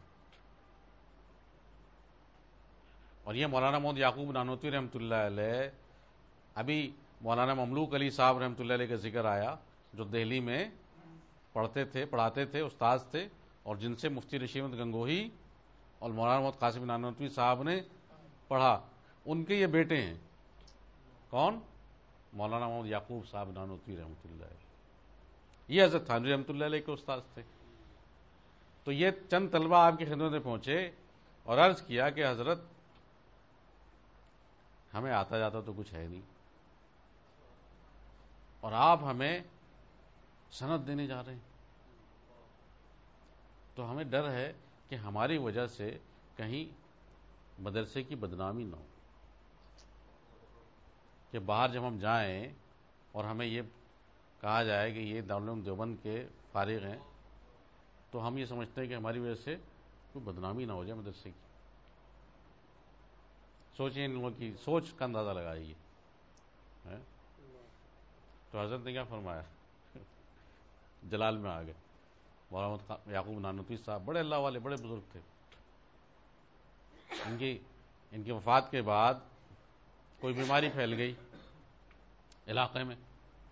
اور یہ مولانا محمد یعقوب نانوتوی رحمۃ اللہ علیہ، ابھی مولانا مملوک علی صاحب رحمۃ اللہ علیہ کا ذکر آیا، جو دہلی میں پڑھاتے تھے، استاذ تھے، اور جن سے مفتی نشیمت گنگوہی اور مولانا محمد قاسم نانوتوی صاحب نے پڑھا. ان کے یہ بیٹے ہیں، کون؟ مولانا محمد یعقوب صاحب نانوتوی رحمۃ اللہ علیہ. یہ حضرت تھانوی رحمۃ اللہ علیہ کے استاذ تھے. تو یہ چند طلبہ آپ کی خدمت میں پہنچے اور عرض کیا کہ حضرت ہمیں آتا جاتا تو کچھ ہے نہیں، اور آپ ہمیں سند دینے جا رہے ہیں، تو ہمیں ڈر ہے کہ ہماری وجہ سے کہیں مدرسے کی بدنامی نہ ہو، کہ باہر جب ہم جائیں اور ہمیں یہ کہا جائے کہ یہ دارالعلوم دیوبند کے فارغ ہیں، تو ہم یہ سمجھتے ہیں کہ ہماری وجہ سے کوئی بدنامی نہ ہو جائے مدرسے کی. سوچیں ان لوگوں کی سوچ کا اندازہ لگائیے. تو حضرت نے کیا فرمایا؟ جلال میں آ گئے. مولانا یعقوب نانوتوی صاحب بڑے اللہ والے، بڑے بزرگ تھے. ان کی وفات کے بعد کوئی بیماری پھیل گئی علاقے میں،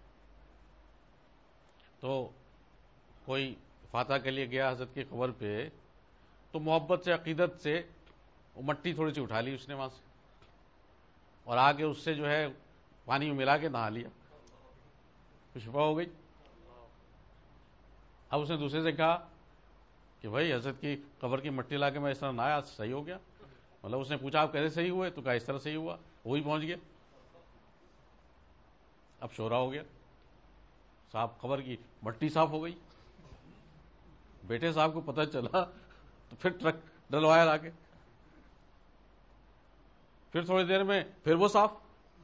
تو کوئی فاتح کے لیے گیا حضرت کی قبر پہ، تو محبت سے عقیدت سے وہ مٹی تھوڑی سی اٹھا لی اس نے وہاں سے، اور آگے اس سے جو ہے پانی میں ملا کے نہا لیا، تو شفا ہو گئی. اب اس نے دوسرے سے کہا کہ بھائی حضرت کی قبر کی مٹی لا کے میں اس طرح نہایا، صحیح ہو گیا. مطلب اس نے پوچھا آپ کیسے صحیح ہوئے؟ تو کہا اس طرح صحیح ہوا. وہی پہنچ گیا. اب شورا ہو گیا، صاحب قبر کی مٹی صاف ہو گئی. بیٹے صاحب کو پتہ چلا تو پھر ٹرک ڈلوایا لا کے، پھر تھوڑی دیر میں پھر وہ صاف،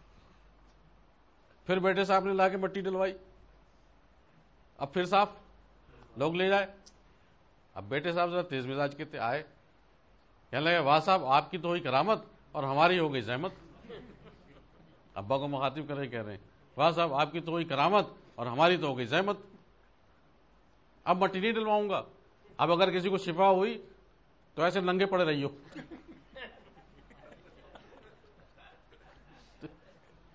پھر بیٹے صاحب نے لا کے مٹی ڈلوائی، اب پھر صاف، لوگ لے جائے. اب بیٹے صاحب ذرا تیز مزاج کے تھے، آئے کہنے لگے واہ صاحب آپ کی تو ہوئی کرامت اور ہماری ہو گئی زحمت. ابا کو مخاطب کر رہے کہہ رہے ہیں واہ صاحب آپ کی تو ہوئی کرامت اور ہماری تو ہو گئی زحمت. اب مٹی نہیں ڈلواؤں گا، اب اگر کسی کو شفا ہوئی تو ایسے ننگے پڑے رہی ہو.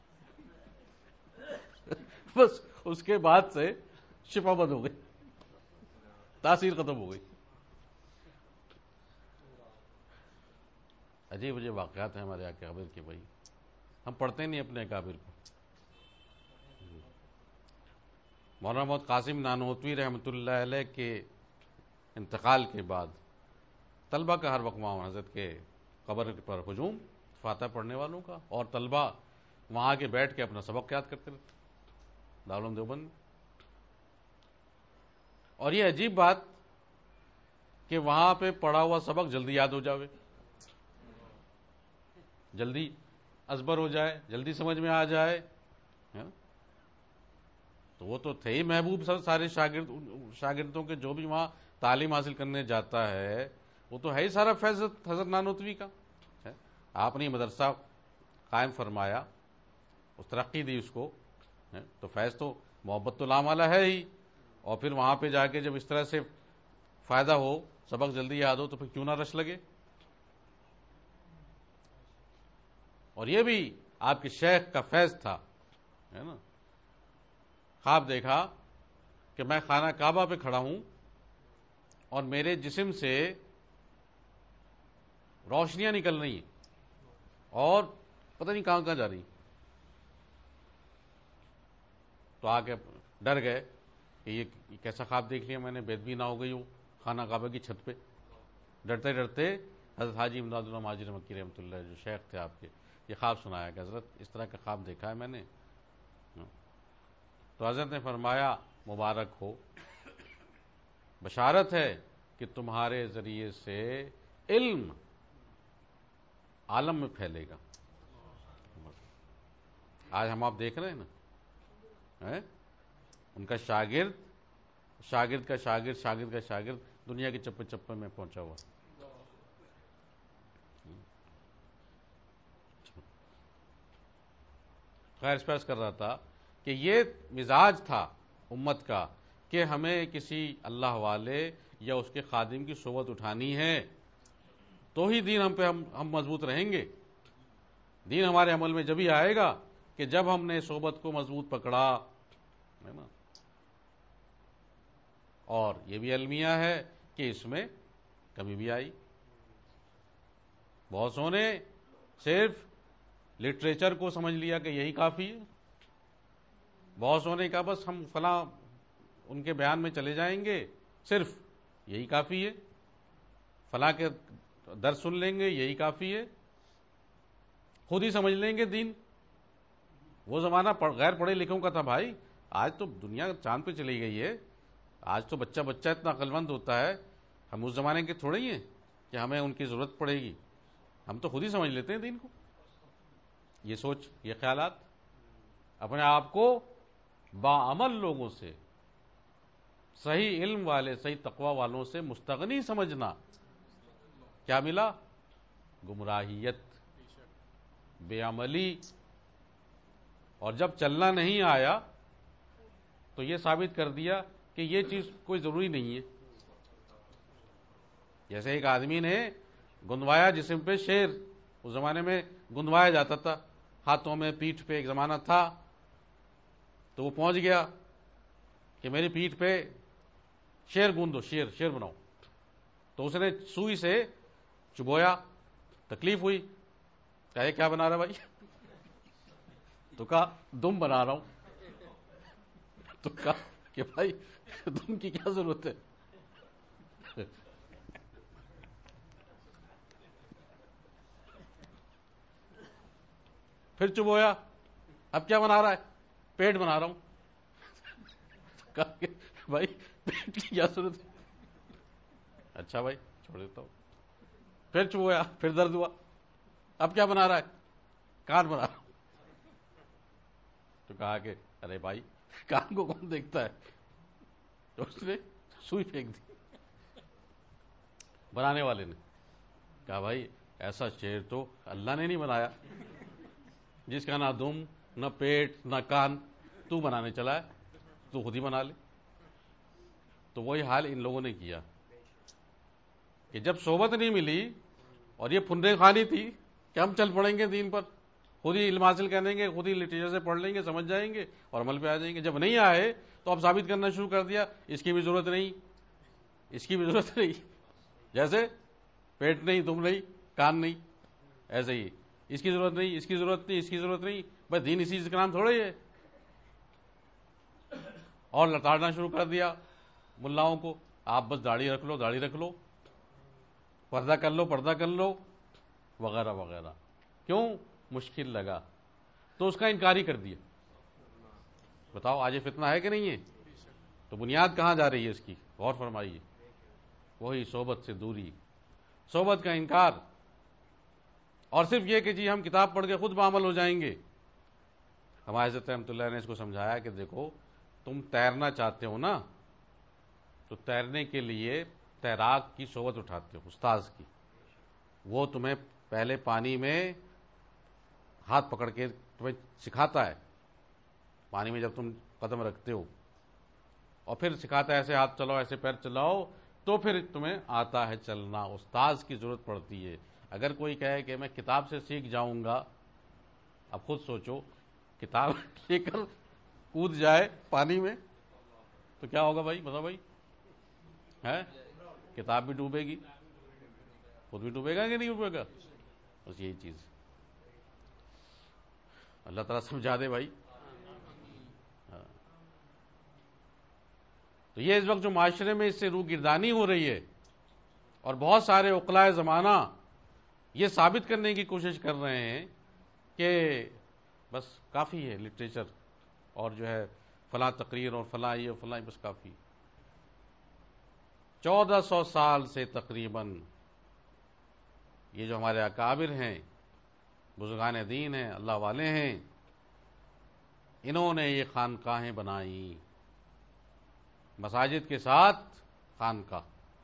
بس اس کے بعد سے شفا بند ہو گئی، تاثیر ختم ہو گئی. عجیب عجیب واقعات ہیں ہمارے اکابر کے بھائی، ہم پڑھتے نہیں اپنے اکابر کو. مولانا محمد قاسم نانوتوی رحمۃ اللہ علیہ کے انتقال کے بعد طلبہ کا ہر وقت وہاں حضرت کے قبر پر ہجوم فاتحہ پڑھنے والوں کا، اور طلبہ وہاں کے بیٹھ کے اپنا سبق یاد کرتے رہتے دارالعلوم دیوبند. اور یہ عجیب بات کہ وہاں پہ پڑھا ہوا سبق جلدی یاد ہو جاوے، جلدی ازبر ہو جائے، جلدی سمجھ میں آ جائے. تو وہ تو تھے ہی محبوب سارے شاگردوں کے، جو بھی وہاں تعلیم حاصل کرنے جاتا ہے وہ تو ہے ہی سارا فیض حضرت نانوتوی کا. آپ نے مدرسہ قائم فرمایا، اس ترقی دی اس کو، تو فیض تو محبت تو لام والا ہے ہی. اور پھر وہاں پہ جا کے جب اس طرح سے فائدہ ہو، سبق جلدی یاد ہو، تو پھر کیوں نہ رش لگے. اور یہ بھی آپ کے شیخ کا فیض تھا، ہے نا. خواب دیکھا کہ میں خانہ کعبہ پہ کھڑا ہوں اور میرے جسم سے روشنیاں نکل رہی ہیں اور پتہ نہیں کہاں کہاں جا رہی. تو آ کے ڈر گئے کہ یہ کیسا خواب دیکھ لیا میں نے، بے ادبی نہ ہو گئی ہو خانہ کعبہ کی چھت پہ. ڈرتے ڈرتے حضرت حاجی امداد اللہ ماجر مکی رحمۃ اللہ جو شیخ تھے آپ کے، یہ خواب سنایا کہ حضرت اس طرح کا خواب دیکھا ہے میں نے. تو حضرت نے فرمایا مبارک ہو، بشارت ہے کہ تمہارے ذریعے سے علم عالم میں پھیلے گا. آج ہم آپ دیکھ رہے ہیں نا، ان کا شاگرد شاگرد کا شاگرد شاگرد کا شاگرد دنیا کے چپے چپے میں پہنچا ہوا. خیر اسپیس کر رہا تھا کہ یہ مزاج تھا امت کا کہ ہمیں کسی اللہ والے یا اس کے خادم کی صحبت اٹھانی ہے تو ہی دین ہم پہ ہم مضبوط رہیں گے. دین ہمارے عمل میں جبھی آئے گا کہ جب ہم نے صحبت کو مضبوط پکڑا، ہے نا. اور یہ بھی المیہ ہے کہ اس میں کمی بھی آئی. بہت سونے صرف لٹریچر کو سمجھ لیا کہ یہی کافی ہے. بہت سونے کا بس ہم فلاں ان کے بیان میں چلے جائیں گے، صرف یہی کافی ہے. فلاں کے درس سن لیں گے، یہی کافی ہے. خود ہی سمجھ لیں گے دین. وہ زمانہ غیر پڑھے لکھوں کا تھا بھائی. آج تو دنیا چاند پہ چلی گئی ہے. آج تو بچہ بچہ اتنا عقلمند ہوتا ہے. ہم اس زمانے کے تھوڑے ہی ہیں کہ ہمیں ان کی ضرورت پڑے گی. ہم تو خود ہی سمجھ لیتے ہیں دین کو. یہ سوچ، یہ خیالات اپنے آپ کو باعمل لوگوں سے، صحیح علم والے، صحیح تقوی والوں سے مستغنی سمجھنا، کیا ملا؟ گمراہیت، بے عملی. اور جب چلنا نہیں آیا تو یہ ثابت کر دیا کہ یہ چیز کوئی ضروری نہیں ہے. جیسے ایک آدمی نے گندوایا جسم پہ شیر، اس زمانے میں گندوایا جاتا تھا ہاتھوں میں، پیٹھ پہ ایک زمانہ تھا. تو وہ پہنچ گیا کہ میری پیٹھ پہ شیر گوندو، شیر بناؤ. تو اس نے سوئی سے چبویا، تکلیف ہوئی. کہا یہ کیا بنا رہا بھائی؟ تو کہا دم بنا رہا ہوں. تو کہا کہ بھائی دم کی کیا ضرورت ہے؟ پھر چبویا، اب کیا بنا رہا ہے؟ پیٹ بنا رہا ہوں. کہا کہ بھائی پیٹ کی کیا ضرورت ہے؟ اچھا بھائی چھوڑ دیتا ہوں. پھر چبویا، پھر درد ہوا، اب کیا بنا رہا ہے؟ کان بنا رہا ہوں. تو کہا کہ ارے بھائی کان کو کون دیکھتا ہے؟ تو اس نے سوئی پھینک دی. بنانے والے نے کہا بھائی ایسا شیر تو اللہ نے نہیں بنایا، جس کا نہ دم نہ پیٹ نہ کان، تو بنانے چلا ہے، تو خود ہی بنا لے. تو وہی حال ان لوگوں نے کیا کہ جب صحبت نہیں ملی اور یہ پھندے خانی تھی کہ ہم چل پڑیں گے دین پر، خود ہی علم حاصل کریں گے، خود ہی لٹریچر سے پڑھ لیں گے، سمجھ جائیں گے اور عمل پہ آ جائیں گے. جب نہیں آئے تو اب ثابت کرنا شروع کر دیا اس کی بھی ضرورت نہیں، اس کی بھی ضرورت نہیں. جیسے پیٹ نہیں، تم نہیں، کان نہیں، ایسے ہی اس کی ضرورت نہیں، اس کی ضرورت نہیں، اس کی ضرورت نہیں. بس دین اسی چیز کا نام تھوڑا ہی ہے. اور لتاڑنا شروع کر دیا ملاؤں کو، آپ بس داڑھی رکھ لو، داڑھی رکھ لو، پردہ کر لو، پردہ کر لو، وغیرہ وغیرہ. کیوں؟ مشکل لگا تو اس کا انکار ہی کر دیا. بتاؤ آج یہ فتنہ ہے کہ نہیں ہے؟ تو بنیاد کہاں جا رہی ہے اس کی؟ غور فرمائیے. وہی صحبت سے دوری، صحبت کا انکار، اور صرف یہ کہ جی ہم کتاب پڑھ کے خود بعمل ہو جائیں گے. ہمارے حضرت رحمۃ اللہ نے اس کو سمجھایا کہ دیکھو تم تیرنا چاہتے ہو نا، تو تیرنے کے لیے تیراک کی صحبت اٹھاتے ہو، استاذ کی. وہ تمہیں پہلے پانی میں ہاتھ پکڑ کے تمہیں سکھاتا ہے، پانی میں جب تم قدم رکھتے ہو، اور پھر سکھاتا ہے ایسے ہاتھ چلاؤ، ایسے پیر چلاؤ، تو پھر تمہیں آتا ہے چلنا. استاذ کی ضرورت پڑتی ہے. اگر کوئی کہے کہ میں کتاب سے سیکھ جاؤں گا، اب خود سوچو کتاب لے کر کود جائے پانی میں تو کیا ہوگا بھائی؟ بتاؤ بھائی. ہے کتاب بھی ڈوبے گی، خود بھی ڈوبے گا کہ نہیں ڈوبے گا؟ بس یہی چیز. اللہ تعالیٰ سمجھا دے بھائی. تو یہ اس وقت جو معاشرے میں اس سے روگردانی ہو رہی ہے، اور بہت سارے عقلاء زمانہ یہ ثابت کرنے کی کوشش کر رہے ہیں کہ بس کافی ہے لٹریچر، اور جو ہے فلاں تقریر اور فلاں یہ فلاں، بس کافی. 1400 سال سے تقریباً یہ جو ہمارے اکابر ہیں، بزرگان دین ہیں، اللہ والے ہیں، انہوں نے یہ خانقاہیں بنائی، مساجد کے ساتھ خانقاہ،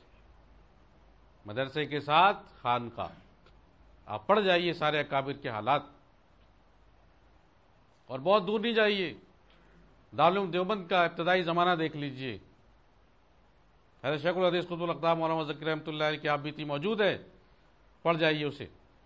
مدرسے کے ساتھ خانقاہ. آپ پڑھ جائیے سارے اکابر کے حالات، اور بہت دور نہیں جائیے، دارالعلوم دیوبند کا ابتدائی زمانہ دیکھ لیجئے. حضرت شیخ الحدیث قطب الاقطاب مولانا ذکر رحمۃ اللہ علیہ کی آپ بیتی موجود ہے، پڑھ جائیے اسے.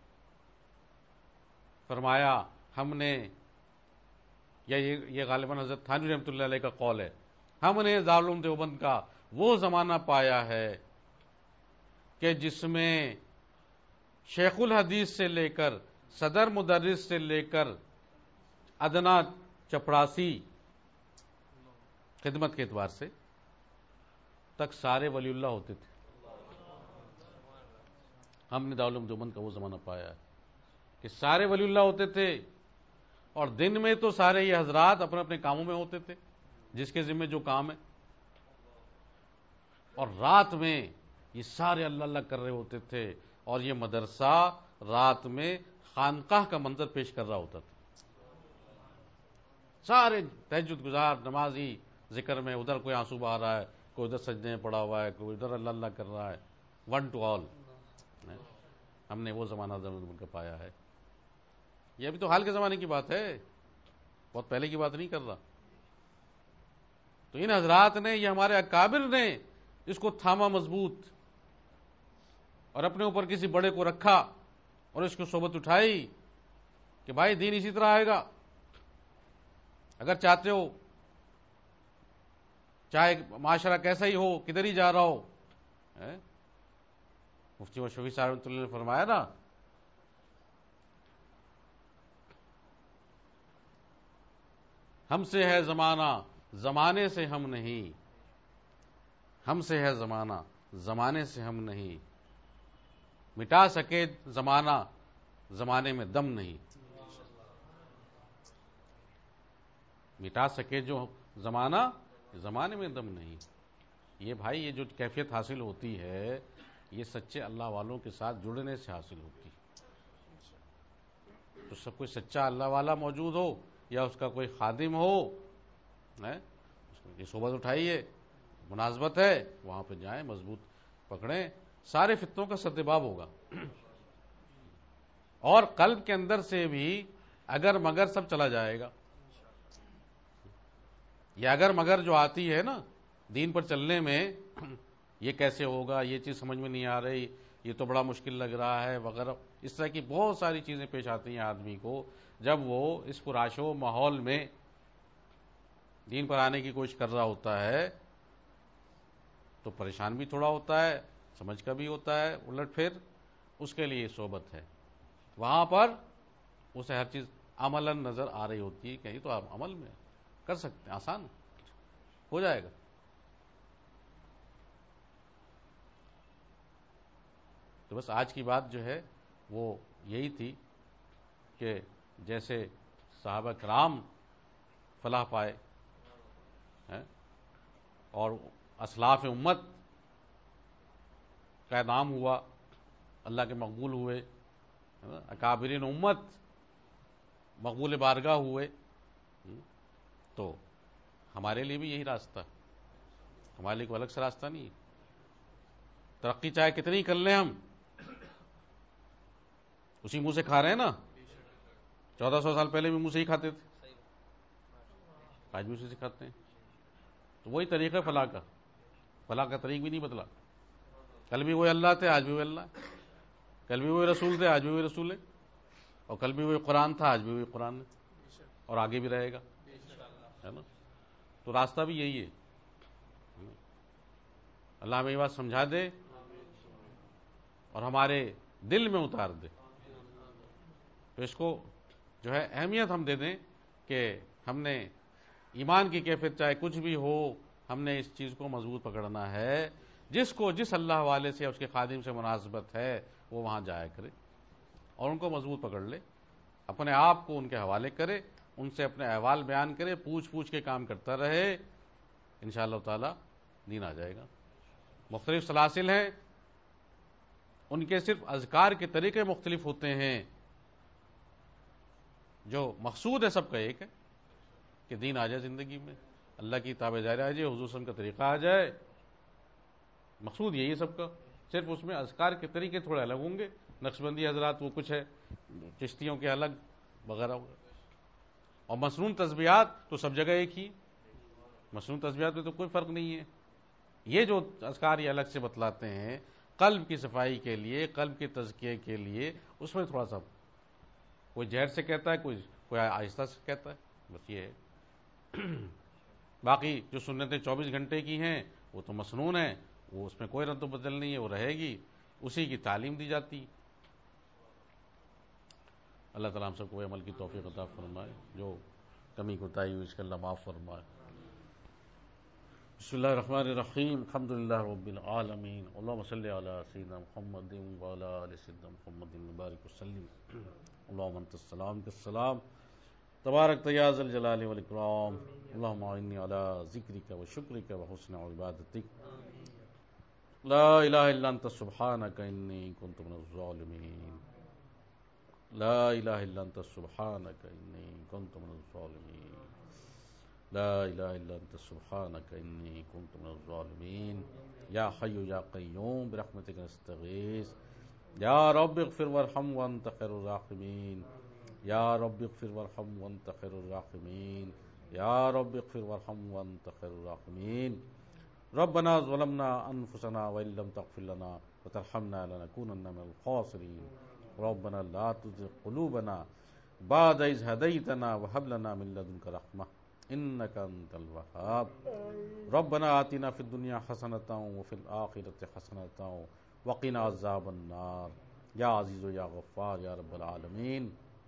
فرمایا ہم نے، یا یہ غالباً حضرت تھانوی رحمۃ اللہ علیہ کا قول ہے، ہم نے دارالعلوم دیوبند کا وہ زمانہ پایا ہے کہ جس میں شیخ الحدیث سے لے کر صدر مدرس سے لے کر ادنا چپڑاسی خدمت کے اعتبار سے تک سارے ولی اللہ ہوتے تھے. ہم نے دارالعلوم دیوبند کا وہ زمانہ پایا ہے کہ سارے ولی اللہ ہوتے تھے، اور دن میں تو سارے یہ حضرات اپنے اپنے کاموں میں ہوتے تھے، جس کے ذمہ جو کام ہے، اور رات میں یہ سارے اللہ اللہ کر رہے ہوتے تھے، اور یہ مدرسہ رات میں خانقاہ کا منظر پیش کر رہا ہوتا تھا. سارے تہجد گزار نمازی ذکر میں، ادھر کوئی آنسو بہا رہا ہے، کوئی ادھر سجدے میں پڑا ہوا ہے، کوئی ادھر اللہ اللہ کر رہا ہے، ون ٹو آل. ہم نے وہ زمانہ کا پایا ہے. یہ ابھی تو حال کے زمانے کی بات ہے، بہت پہلے کی بات نہیں کر رہا. تو ان حضرات نے، یہ ہمارے اکابر نے اس کو تھاما مضبوط، اور اپنے اوپر کسی بڑے کو رکھا، اور اس کو صحبت اٹھائی کہ بھائی دین اسی طرح آئے گا. اگر چاہتے ہو چاہے معاشرہ کیسا ہی ہو، کدھر ہی جا رہا ہو. مفتی و شفیع صاحب رحمۃ اللہ نے فرمایا نا، ہم سے ہے زمانہ زمانے سے ہم نہیں، ہم سے ہے زمانہ زمانے سے ہم نہیں، مٹا سکے زمانہ زمانے میں دم نہیں. مٹا سکے جو زمانہ زمانے میں دم نہیں. یہ بھائی یہ جو کیفیت حاصل ہوتی ہے، یہ سچے اللہ والوں کے ساتھ جڑنے سے حاصل ہوتی. تو سب کوئی سچا اللہ والا موجود ہو، یا اس کا کوئی خادم ہو، یہ صحبت اٹھائیے، مناسبت ہے وہاں پہ جائیں، مضبوط پکڑیں، سارے فتنوں کا سدباب ہوگا. اور قلب کے اندر سے بھی اگر مگر سب چلا جائے گا. یہ اگر مگر جو آتی ہے نا دین پر چلنے میں، یہ کیسے ہوگا، یہ چیز سمجھ میں نہیں آ رہی، یہ تو بڑا مشکل لگ رہا ہے وغیرہ، اس طرح کی بہت ساری چیزیں پیش آتی ہیں آدمی کو جب وہ اس پرآشو ماحول میں دین پر آنے کی کوشش کر رہا ہوتا ہے، تو پریشان بھی تھوڑا ہوتا ہے، سمجھ کا بھی ہوتا ہے، الٹ پھر اس کے لیے صحبت ہے، وہاں پر اسے ہر چیز عملاً نظر آ رہی ہوتی ہے کہ یہ تو آپ عمل میں کر سکتے ہیں، آسان ہو جائے گا۔ تو بس آج کی بات جو ہے وہ یہی تھی کہ جیسے صحابہ کرام فلاح پائے ہیں اور اسلاف امت کا نام ہوا، اللہ کے مقبول ہوئے، اکابرین امت مقبول بارگاہ ہوئے، تو ہمارے لیے بھی یہی راستہ، ہمارے لیے کوئی الگ سے راستہ نہیں ہے۔ ترقی چاہے کتنی کر لیں ہم، اسی منہ سے کھا رہے ہیں نا، 1400 سال پہلے بھی منہ سے ہی کھاتے تھے، آج بھی اسی سے کھاتے ہیں، تو وہی طریقہ فلاح کا، فلاح کا طریق بھی نہیں بدلا، کل بھی وہی اللہ تھے، آج بھی وہی اللہ ہے، کل بھی وہی رسول تھے، آج بھی وہی رسول ہے، اور کل بھی وہی قرآن تھا، آج بھی وہی قرآن ہے، اور آگے بھی رہے گا، ہے نا؟ تو راستہ بھی یہی ہے۔ اللہ ہمیں یہ بات سمجھا دے اور ہمارے دل میں اتار دے، تو اس کو جو ہے اہمیت ہم دے دیں کہ ہم نے ایمان کی کیفیت چاہے کچھ بھی ہو، ہم نے اس چیز کو مضبوط پکڑنا ہے، جس کو جس اللہ والے سے اس کے خادم سے مناسبت ہے وہ وہاں جایا کرے اور ان کو مضبوط پکڑ لے، اپنے آپ کو ان کے حوالے کرے، ان سے اپنے احوال بیان کرے، پوچھ پوچھ کے کام کرتا رہے، انشاءاللہ تعالی دین آ جائے گا۔ مختلف سلاسل ہیں، ان کے صرف اذکار کے طریقے مختلف ہوتے ہیں، جو مقصود ہے سب کا ایک ہے کہ دین آ جائے زندگی میں، اللہ کی تابعداری آ جائے، حضور صلی اللہ علیہ وسلم کا طریقہ آ جائے، مقصود یہی ہے سب کا، صرف اس میں اذکار کے طریقے تھوڑے الگ ہوں گے، نقشبندی حضرات وہ کچھ ہے، چشتیوں کے الگ وغیرہ وغیرہ، اور مسنون تسبیحات تو سب جگہ ایک ہی، مسنون تسبیحات میں تو کوئی فرق نہیں ہے۔ یہ جو اذکار یہ الگ سے بتلاتے ہیں قلب کی صفائی کے لیے، قلب کے تزکیے کے لیے، اس میں تھوڑا سا کوئی جہر سے کہتا ہے، کوئی آہستہ سے کہتا ہے، بس یہ ہے۔ باقی جو سنتیں 24 گھنٹے کی ہیں وہ تو مسنون ہیں، وہ اس میں کوئی رد و بدل نہیں ہے، وہ رہے گی، اسی کی تعلیم دی جاتی۔ اللہ تعالیٰ ہم سب کو عمل کی توفیق عطا فرمائے، جو کمی کوتاہی ہوئی اس کا اللہ معاف فرمائے۔ بسم اللہ الرحمن الرحیم، الحمدللہ رب العالمین، اللہم صلی علی سیدنا محمد وعلی آل سیدنا محمد مبارک وسلم، اللہم انت السلام السلام، تبارک یا ذا الجلال والاکرام، اللہم اعنی علی ذکرک و شکرک و حسن عبادتک، لا الہ الا انت سبحانک انی کنت من الظالمین، لا الہ الا انت سبحانک انی کنت من الظالمین، لا الہ الا انت سبحانک انی کنت من الظالمین، یا حی یا قیوم برحمتک نستغیث، یا رب اغفر وارحم وانت خیر الراحمین، یا رب اغفر وارحم وانت خیر الراحمین، یا رب اغفر وارحم وانت خیر الراحمین، ربنا ظلمنا انفسنا وان لم تغفر لنا وترحمنا لنكونن من الخاسرین، ربنا لا تزغ قلوبنا بعد اذ هديتنا وهب لنا من لدنك رحمة انك انت الوهاب، ربنا آتنا في الدنيا حسنة وفي الآخرة حسنة وقنا عذاب النار، یا عزیز و یا غفار یا رب العالمین۔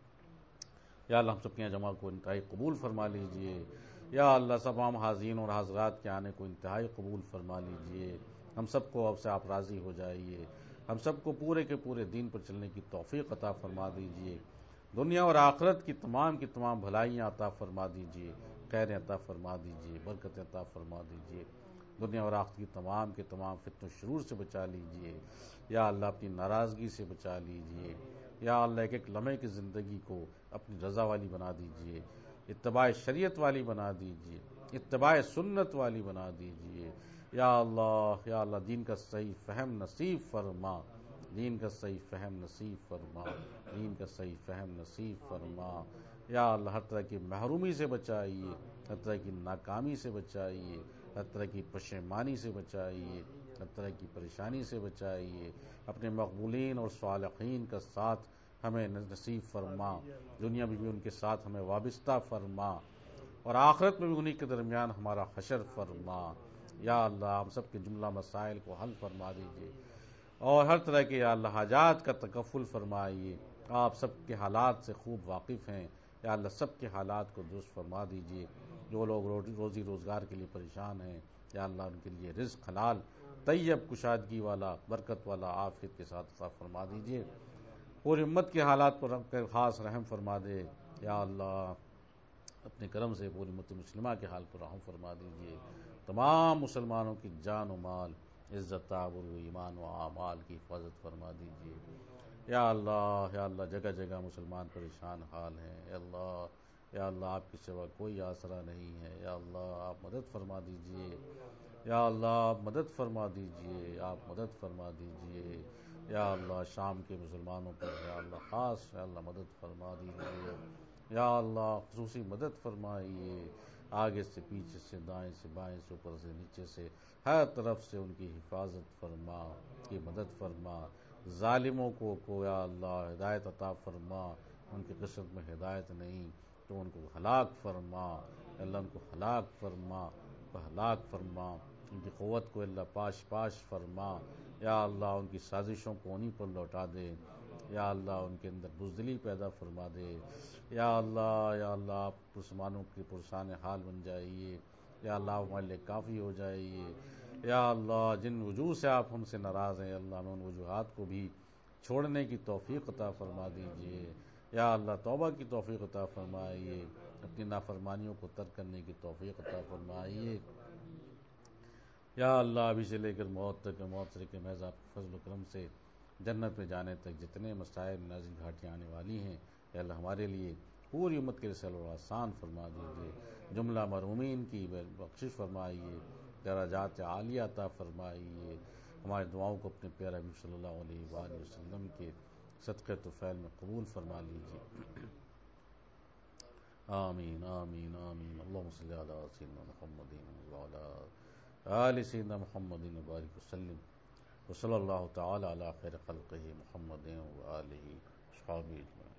یا اللہ ہم سب کے یہاں جمع کو انتہائی قبول فرما لیجئے، یا اللہ تمام حاضرین اور حاضرات کے آنے کو انتہائی قبول فرما لیجئے، ہم سب کو اب سے آپ راضی ہو جائیے، ہم سب کو پورے کے پورے دین پر چلنے کی توفیق عطا فرما دیجئے، دنیا اور آخرت کی تمام بھلائیاں عطا فرما دیجئے، خیر عطا فرما دیجئے، برکت عطا فرما دیجئے، دنیا اور آخرت کی تمام فتن و شرور سے بچا لیجئے، یا اللہ اپنی ناراضگی سے بچا لیجئے، یا اللہ ایک ایک لمحے کی زندگی کو اپنی رضا والی بنا دیجئے، اتباع شریعت والی بنا دیجئے، اتباع سنت والی بنا دیجئے، یا اللہ دین کا صحیح فہم نصیب فرما، دین کا صحیح فہم نصیب فرما، دین کا صحیح فہم نصیب فرما، یا اللہ ہر طرح کی محرومی سے بچائیے، ہر طرح کی ناکامی سے بچائیے، ہر طرح کی پشیمانی سے بچائیے، ہر طرح کی پریشانی سے بچائیے، اپنے مقبولین اور صالحین کا ساتھ ہمیں نصیب فرما، دنیا میں بھی ان کے ساتھ ہمیں وابستہ فرما اور آخرت میں بھی انہی کے درمیان ہمارا حشر فرما۔ یا اللہ ہم سب کے جملہ مسائل کو حل فرما دیجیے اور ہر طرح کے یا اللہ حاجات کا تکفل فرمائیے۔ آپ سب کے حالات سے خوب واقف ہیں، یا اللہ سب کے حالات کو درست فرما دیجیے۔ جو لوگ روزی روزگار کے لیے پریشان ہیں، یا اللہ ان کے لیے رزق حلال طیب کشادگی والا برکت والا عافیت کے ساتھ عطا فرما دیجیے۔ پوری امت کے حالات پر خاص رحم فرما دے، یا اللہ اپنے کرم سے پوری امت مسلمہ کے حال پر رحم فرما دیجیے۔ تمام مسلمانوں کی جان و مال، عزت آبرو و ایمان و اعمال کی حفاظت فرما دیجیے۔ یا اللہ جگہ جگہ مسلمان پریشان حال ہیں، یا اللہ آپ کے سوا کوئی آسرا نہیں ہے، یا اللہ آپ مدد فرما دیجیے، یا اللہ آپ مدد فرما دیجیے، آپ مدد فرما دیجیے۔ یا اللہ شام کے مسلمانوں پر یا اللہ خاص یا اللہ مدد فرما دیجیے، یا اللہ خصوصی مدد فرمائیے۔ آگے سے پیچھے سے دائیں سے بائیں سے اوپر سے نیچے سے ہر طرف سے ان کی حفاظت فرما، کی مدد فرما۔ ظالموں کو یا اللہ ہدایت عطا فرما، ان کی قسمت میں ہدایت نہیں تو ان کو ہلاک فرما، اللہ ان کو ہلاک فرما، ہلاک فرما۔ ان کی قوت کو اللہ پاش پاش فرما، یا اللہ ان کی سازشوں کو انہی پر لوٹا دے، یا اللہ ان کے اندر بزدلی پیدا فرما دے۔ یا اللہ آپ مسلمانوں کے پرسان حال بن جائیے، یا اللہ ہمارے لیے کافی ہو جائیے۔ یا اللہ جن وجوہ سے آپ ہم سے ناراض ہیں، اللہ ہمیں ان وجوہات کو بھی چھوڑنے کی توفیق عطا فرما دیجیے۔ یا اللہ توبہ کی توفیق عطا فرمائیے، اپنی نافرمانیوں کو ترک کرنے کی توفیق عطا فرمائیے۔ یا اللہ ابھی سے لے کر موت تک، موت سے لے کر محض آپ کے فضل و کرم سے جنت میں جانے تک جتنے مسائل نازل گھاٹیاں آنے والی ہیں، یا اللہ ہمارے لیے پوری امت کے لیے سہل و آسان فرما دیجیے۔ جملہ مرحومین کی بخشش فرمائیے، درجات عالیہ عطا فرمائیے۔ ہماری دعاؤں کو اپنے پیارے حبیب صلی اللہ علیہ وآلہ وسلم کے صدقے طفیل میں قبول فرما لیجیے۔ آمین آمین آمین۔ اللہم صلی علی سیدنا محمد وعلی آل سیدنا محمد وبارک وسلم، وصلی اللہ تعالی علی خیر خلقہ محمد وآلہ وصحبہ اجمعین۔